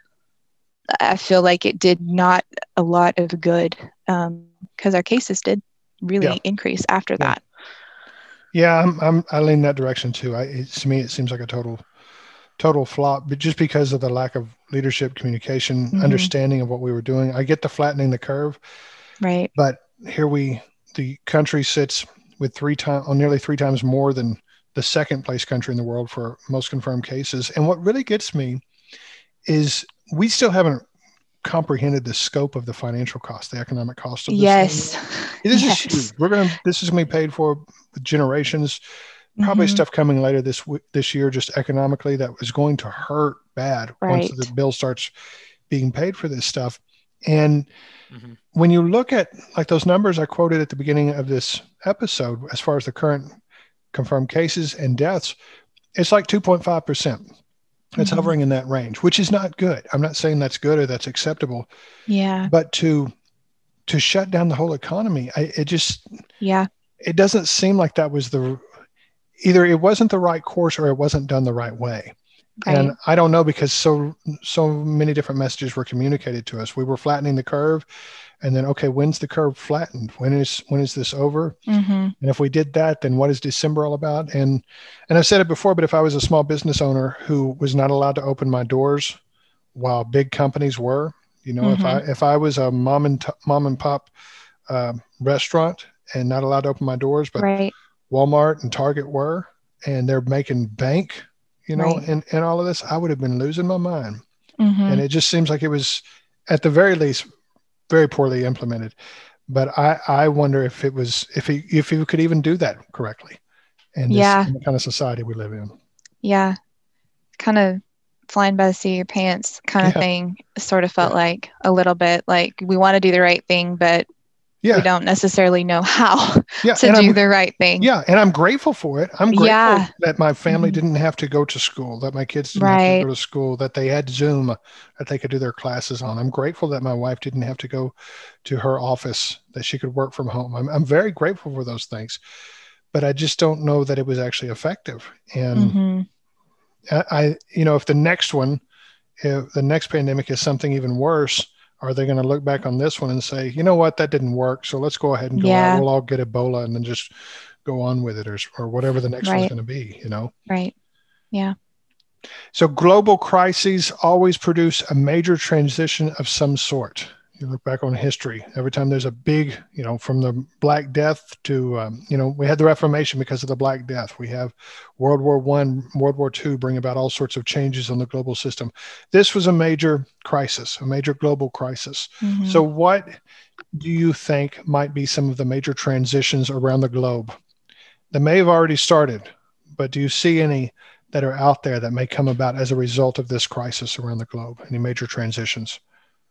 I feel like it did not a lot of good, um, because our cases did really Yeah. increase after Yeah. that. Yeah, I'm, I'm, I lean that direction too. I, it, to me, it seems like a total, total flop, but just because of the lack of leadership, communication, Mhm. understanding of what we were doing. I get the flattening the curve, Right. but here we, the country sits with three times, on nearly three times more than the second place country in the world for most confirmed cases. And what really gets me is we still haven't comprehended the scope of the financial cost, the economic cost of this. Yes. This Yes. is huge. We're going to, this is going to be paid for with generations, probably Mhm. stuff coming later this, w- this year, just economically, that is going to hurt bad once Right. the bill starts being paid for this stuff. And Mhm. when you look at like those numbers I quoted at the beginning of this episode, as far as the current confirmed cases and deaths, it's like two point five percent. It's Mhm. hovering in that range, which is not good. I'm not saying that's good or that's acceptable, Yeah. but to to shut down the whole economy, I, it just Yeah. it doesn't seem like that was the either it wasn't the right course or it wasn't done the right way. Right. And I don't know, because so so many different messages were communicated to us. We were flattening the curve, and then okay, when's the curve flattened? When is when is this over? Mm-hmm. And if we did that, then what is December all about? And and I've said it before, but if I was a small business owner who was not allowed to open my doors while big companies were, you know, if I if I was a mom and t- mom and pop uh, restaurant and not allowed to open my doors, but Right. Walmart and Target were, and they're making bank, you know, Right. and, and all of this, I would have been losing my mind. Mm-hmm. And it just seems like it was, at the very least, very poorly implemented. But I, I wonder if it was, if he, if he could even do that correctly. And Yeah. in the kind of society we live in. Yeah. Kind of flying by the seat of your pants kind of Yeah. thing. Sort of felt Yeah. like a little bit like we want to do the right thing, but Yeah. we don't necessarily know how Yeah. to and do I'm, the right thing. yeah. And I'm grateful for it. I'm grateful Yeah. that my family Mhm. didn't have to go to school, that my kids didn't have to Right. go to school, that they had Zoom that they could do their classes on. I'm grateful that my wife didn't have to go to her office, that she could work from home. I'm, I'm very grateful for those things, but I just don't know that it was actually effective. And Mm-hmm. I, I, you know, if the next one, if the next pandemic is something even worse, are they going to look back on this one and say, you know what, that didn't work, so let's go ahead and go Yeah. out. We'll all get Ebola and then just go on with it, or, or whatever the next one's Right. going to be, you know? Right. Yeah. So global crises always produce a major transition of some sort. You look back on history, every time there's a big, you know, from the Black Death to, um, you know, we had the Reformation because of the Black Death. We have World War One, World War Two bring about all sorts of changes on the global system. This was a major crisis, a major global crisis. Mhm. So what do you think might be some of the major transitions around the globe that may have already started, but do you see any that are out there that may come about as a result of this crisis around the globe? Any major transitions?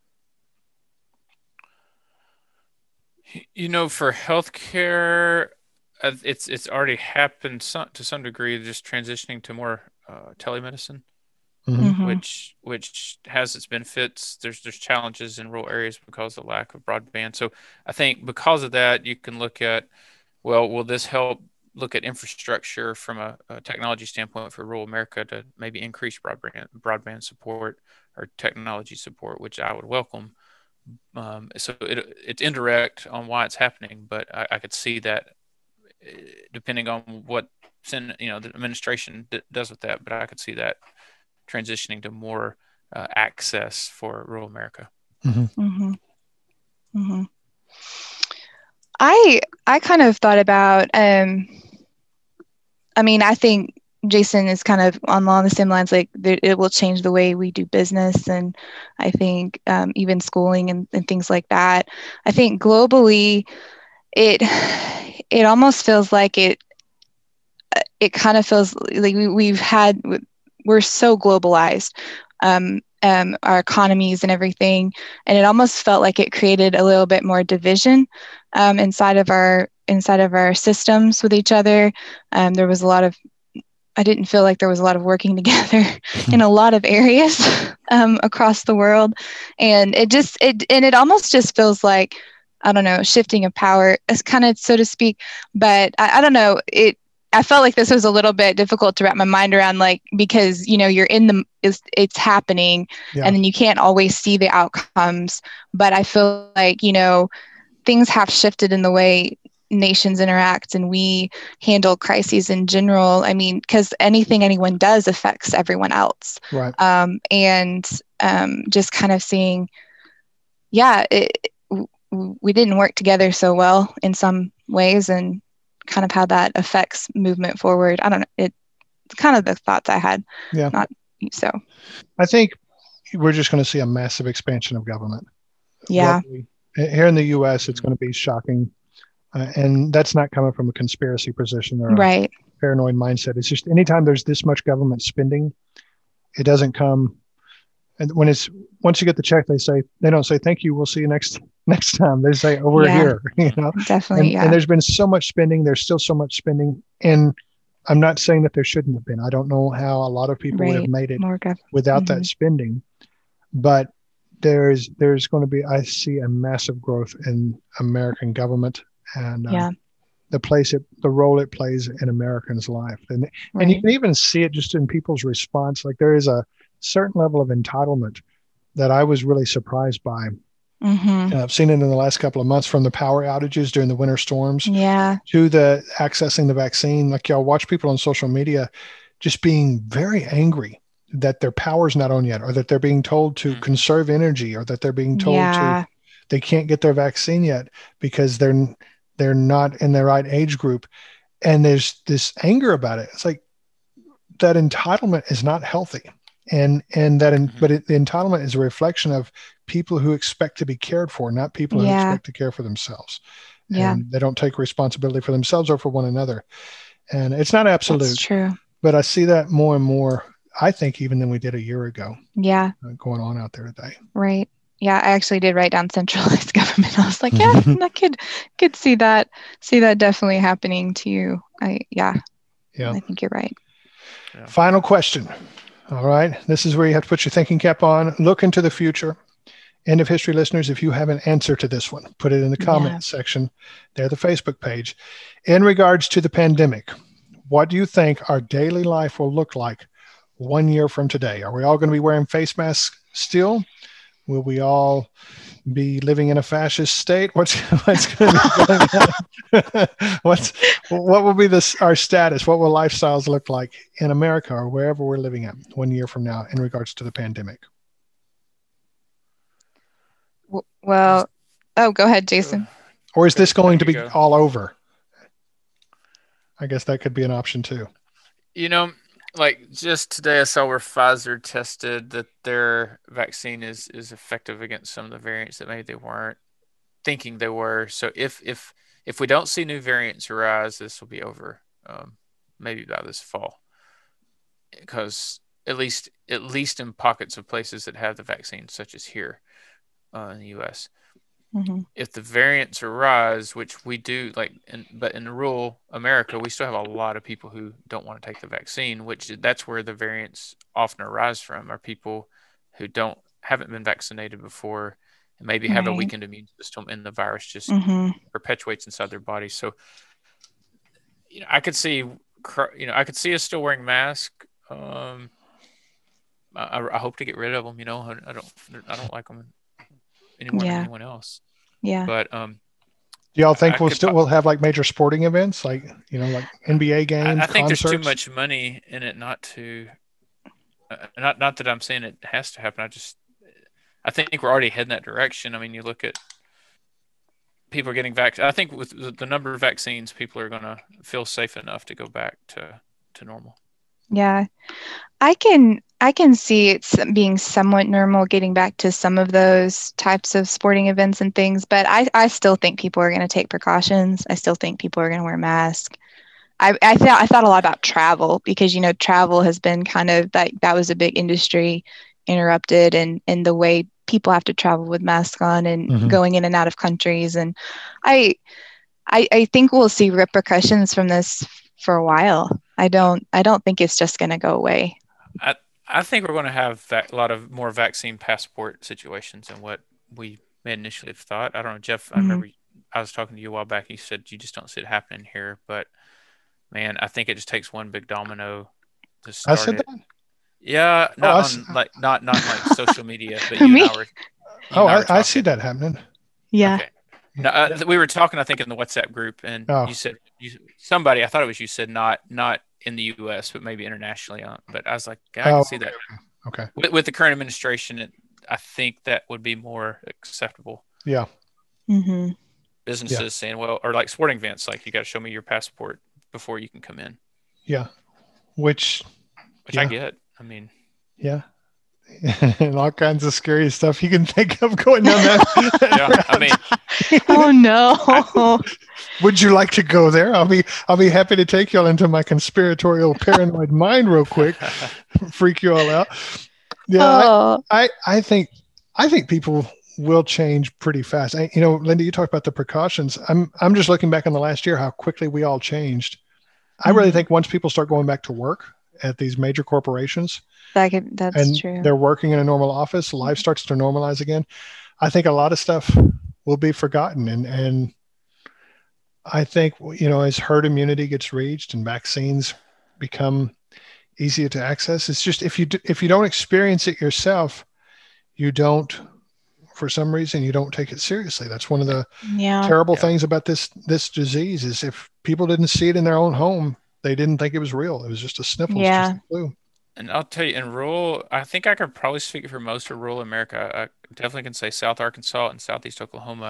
You know, for healthcare, uh, it's it's already happened some, to some degree, just transitioning to more uh, telemedicine, Mhm. Mhm. which which has its benefits. There's there's challenges in rural areas because of the lack of broadband. So I think because of that, you can look at, well, will this help look at infrastructure from a, a technology standpoint for rural America to maybe increase broadband broadband support or technology support, which I would welcome. Um, so it, it's indirect on why it's happening, but I, I could see that uh, depending on what Sen- you know the administration d- does with that. But I could see that transitioning to more uh, access for rural America. Mm-hmm. Mm-hmm. I I kind of thought about. Um, I mean, I think Jason is kind of on along the same lines. Like th- it will change the way we do business, and I think um, even schooling and, and things like that. I think globally, it it almost feels like it. It kind of feels like we, we've had. We're so globalized. Um, um, our economies and everything. And it almost felt like it created a little bit more division um, inside of our inside of our systems with each other. Um, there was a lot of, I didn't feel like there was a lot of working together in a lot of areas um, across the world. And it just, it, and it almost just feels like, I don't know, shifting of power, is kind of, so to speak. But I, I don't know, it, I felt like this was a little bit difficult to wrap my mind around, like, because, you know, you're in the, it's, it's happening Yeah. and then you can't always see the outcomes. But I feel like, you know, things have shifted in the way nations interact and we handle crises in general. I mean, because anything anyone does affects everyone else. Right. Um, and um, just kind of seeing, yeah, it, we didn't work together so well in some ways, and kind of how that affects movement forward. I don't know. It, it's kind of the thoughts I had. Yeah. Not so. I think we're just going to see a massive expansion of government. Yeah. Locally. Here in the U S, it's going to be shocking. Uh, and that's not coming from a conspiracy position or Right. a paranoid mindset. It's just anytime there's this much government spending, it doesn't come. And when it's, once you get the check, they say, they don't say, thank you, we'll see you next next time. They say, oh, we're Yeah. here, you know. Definitely. And, yeah. and there's been so much spending. There's still so much spending. And I'm not saying that there shouldn't have been. I don't know how a lot of people would have Right. made it More gov- without Mhm. that spending. But there's there's going to be, I see a massive growth in American government and uh, Yeah. the place it, the role it plays in Americans' life. And and you Right. can even see it just in people's response. Like there is a certain level of entitlement that I was really surprised by. Mm-hmm. Uh, I've seen it in the last couple of months, from the power outages during the winter storms Yeah. to the accessing the vaccine. Like y'all watch people on social media just being very angry that their power's not on yet, or that they're being told to Mhm. conserve energy, or that they're being told Yeah. to, they can't get their vaccine yet because they're, they're not in the right age group. And there's this anger about it. It's like that entitlement is not healthy. And, and that, in, Mhm. but it, the entitlement is a reflection of people who expect to be cared for, not people who Yeah. expect to care for themselves. Yeah. And they don't take responsibility for themselves or for one another. And it's not absolute, That's true. but I see that more and more, I think, even than we did a year ago, Yeah. uh, going on out there today. Right. Yeah. I actually did write down centralized government. I was like, yeah, I could, could see that, see that definitely happening to you. I, yeah, Yeah. I think you're right. Final question. All right. This is where you have to put your thinking cap on, look into the future. End of history listeners, if you have an answer to this one, put it in the comment Yeah. section there, the Facebook page. In regards to the pandemic, what do you think our daily life will look like one year from today? Are we all going to be wearing face masks still? Will we all be living in a fascist state? What's what's going to be going on? What's what will be this our status? What will lifestyles look like in America or wherever we're living at one year from now in regards to the pandemic? W- Well, oh, go ahead, Jason. Or is this going to There be you go. all over? I guess that could be an option too. You know, like just today I saw where Pfizer tested that their vaccine is is effective against some of the variants that maybe they weren't thinking they were. So if if if we don't see new variants arise, this will be over, um, maybe by this fall, because at least at least in pockets of places that have the vaccine, such as here uh, in the U S, Mhm. if the variants arise, which we do, like, in, but in rural America, we still have a lot of people who don't want to take the vaccine, which that's where the variants often arise from, are people who don't haven't been vaccinated before and maybe have a Right. weakened immune system, and the virus just Mhm. perpetuates inside their body. So, you know, I could see, cr- you know, I could see us still wearing masks. Um, I, I hope to get rid of them. You know, I, I don't, I don't like them any more Yeah. than anyone else. Yeah. But um, Do y'all think I we'll could still po- we'll have like major sporting events, like, you know, like N B A games, I, I think concerts? there's too much money in it not to. Uh, not not that I'm saying it has to happen. I just I think we're already heading that direction. I mean, you look at people are getting vaccinated. I think with the number of vaccines, people are going to feel safe enough to go back to, to normal. Yeah. I can I can see it s- being somewhat normal, getting back to some of those types of sporting events and things, but I, I still think people are going to take precautions. I still think people are going to wear masks. I, I thought I thought a lot about travel, because, you know, travel has been kind of that that was a big industry interrupted, and, and the way people have to travel with masks on and Mhm. going in and out of countries. And I, I, I think we'll see repercussions from this for a while. I don't, I don't think it's just going to go away. I, I think we're going to have vac- a lot of more vaccine passport situations than what we may initially have thought. I don't know, Jeff, I Mhm. remember I was talking to you a while back. You said you just don't see it happening here, but man, I think it just takes one big domino to I start said it. that. Yeah, not I on s- like not not like social media, but Who, you me? and I were. you Oh, and I, were I see talking. that happening. Yeah. Okay. No, uh, th- we were talking, I think, in the WhatsApp group, and Oh. you said you, somebody. I thought it was you said not not in the U S, but maybe internationally. On, but I was like, yeah, I can Oh, see that Okay. with, with the current administration. It, I think that would be more acceptable. Yeah. Mm-hmm. Businesses saying, well, or like sporting events, like you got to show me your passport before you can come in, Yeah. Which, which Yeah. I get. I mean, yeah. And all kinds of scary stuff you can think of going down that. yeah, I mean, Oh no. Would you like to go there? I'll be I'll be happy to take y'all into my conspiratorial paranoid mind real quick, freak you all out. Yeah, Oh. I, I I think I think people will change pretty fast. I, you know, Linda, you talked about the precautions. I'm I'm just looking back on the last year how quickly we all changed. I really Mhm. think once people start going back to work at these major corporations That could, that's and true. they're working in a normal office, life starts to normalize again. I think a lot of stuff will be forgotten, and and I think, you know, as herd immunity gets reached and vaccines become easier to access, it's just if you do, if you don't experience it yourself, you don't, for some reason, you don't take it seriously. That's one of the Yeah. terrible Yeah. things about this this disease is if people didn't see it in their own home, they didn't think it was real. It was just a sniffle, it's Yeah. just a flu. and I'll tell you, in rural, I think I could probably speak for most of rural America. I definitely can say South Arkansas and Southeast Oklahoma.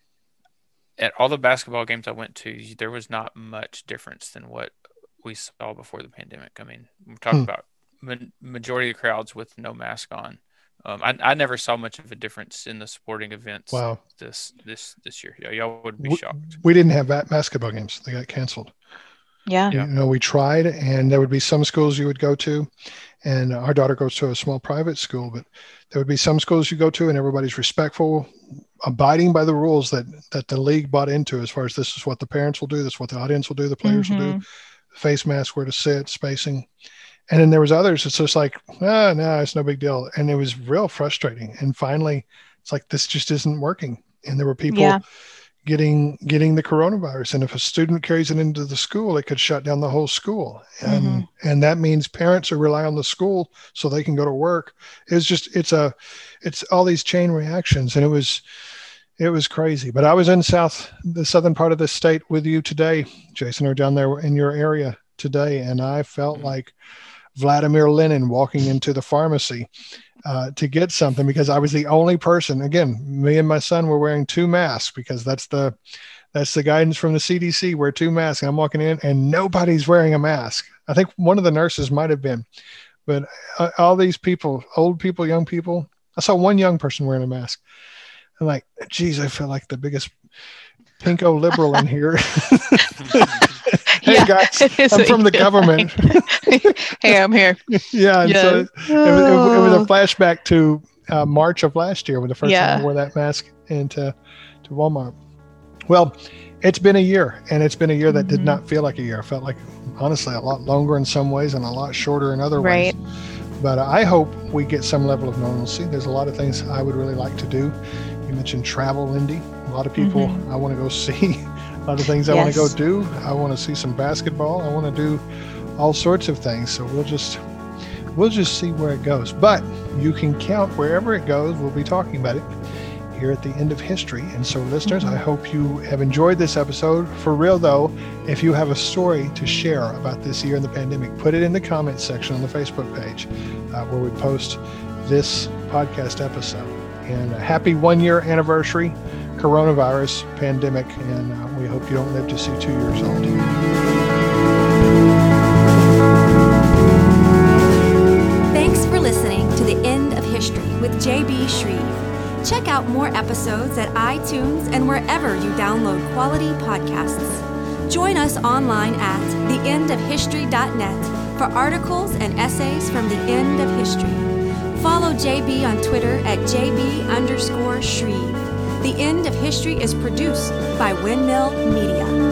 At all the basketball games I went to, there was not much difference than what we saw before the pandemic. I mean, we're talking Hmm. about ma- majority of the crowds with no mask on. Um, I, I never saw much of a difference in the sporting events Wow. this this this year. Yeah, y'all would be We, shocked. we didn't have ba- basketball games. They got canceled. Yeah. Yeah. You know, we tried, and there would be some schools you would go to, and our daughter goes to a small private school, but there would be some schools you go to, and everybody's respectful, abiding by the rules that that the league bought into, as far as this is what the parents will do, this is what the audience will do, the players will do, face mask, where to sit, spacing. And then there was others. It's just like, ah, no, it's no big deal. And it was real frustrating. And finally, it's like, this just isn't working. And there were people Yeah. getting getting the coronavirus. And if a student carries it into the school, it could shut down the whole school. And Mhm. and that means parents are relying on the school so they can go to work. It's just it's a it's all these chain reactions. And it was it was crazy. But I was in south the southern part of the state with you today, Jason, or down there in your area today, and I felt Mhm. like Vladimir Lenin walking into the pharmacy uh, to get something, because I was the only person. Again, me and my son were wearing two masks because that's the that's the guidance from the C D C. Wear two masks. And I'm walking in, and nobody's wearing a mask. I think one of the nurses might have been, but uh, all these people, old people, young people. I saw one young person wearing a mask. I'm like, geez, I feel like the biggest pinko liberal in here. Hey Yeah, guys, it is I'm what from the you feel government. Hey, I'm here. Yeah, and so Yes. it, it, was, it was a Oh. flashback to uh, March of last year when the first Yeah. time I wore that mask into to Walmart. Well, it's been a year, and it's been a year that did Mhm. not feel like a year. It felt like, honestly, a lot longer in some ways and a lot shorter in other Right. ways. But I hope we get some level of normalcy. There's a lot of things I would really like to do. You mentioned travel, Lindy. A lot of people Mhm. I want to go see. A lot of things I want to Yes. go do. I want to see some basketball. I want to do all sorts of things. So we'll just we'll just see where it goes. But you can count wherever it goes. We'll be talking about it here at the end of history. And so, listeners, I hope you have enjoyed this episode. For real, though, if you have a story to share about this year in the pandemic, put it in the comments section on the Facebook page uh, where we post this podcast episode. And a happy one-year anniversary coronavirus pandemic. And uh, we hope you don't live to see two years old. Thanks for listening to The End of History with J B Shreve. Check out more episodes at iTunes and wherever you download quality podcasts. Join us online at the end of history dot net for articles and essays from the end of history. Follow J B on Twitter at J B underscore Shreve. The End of History is produced by Windmill Media.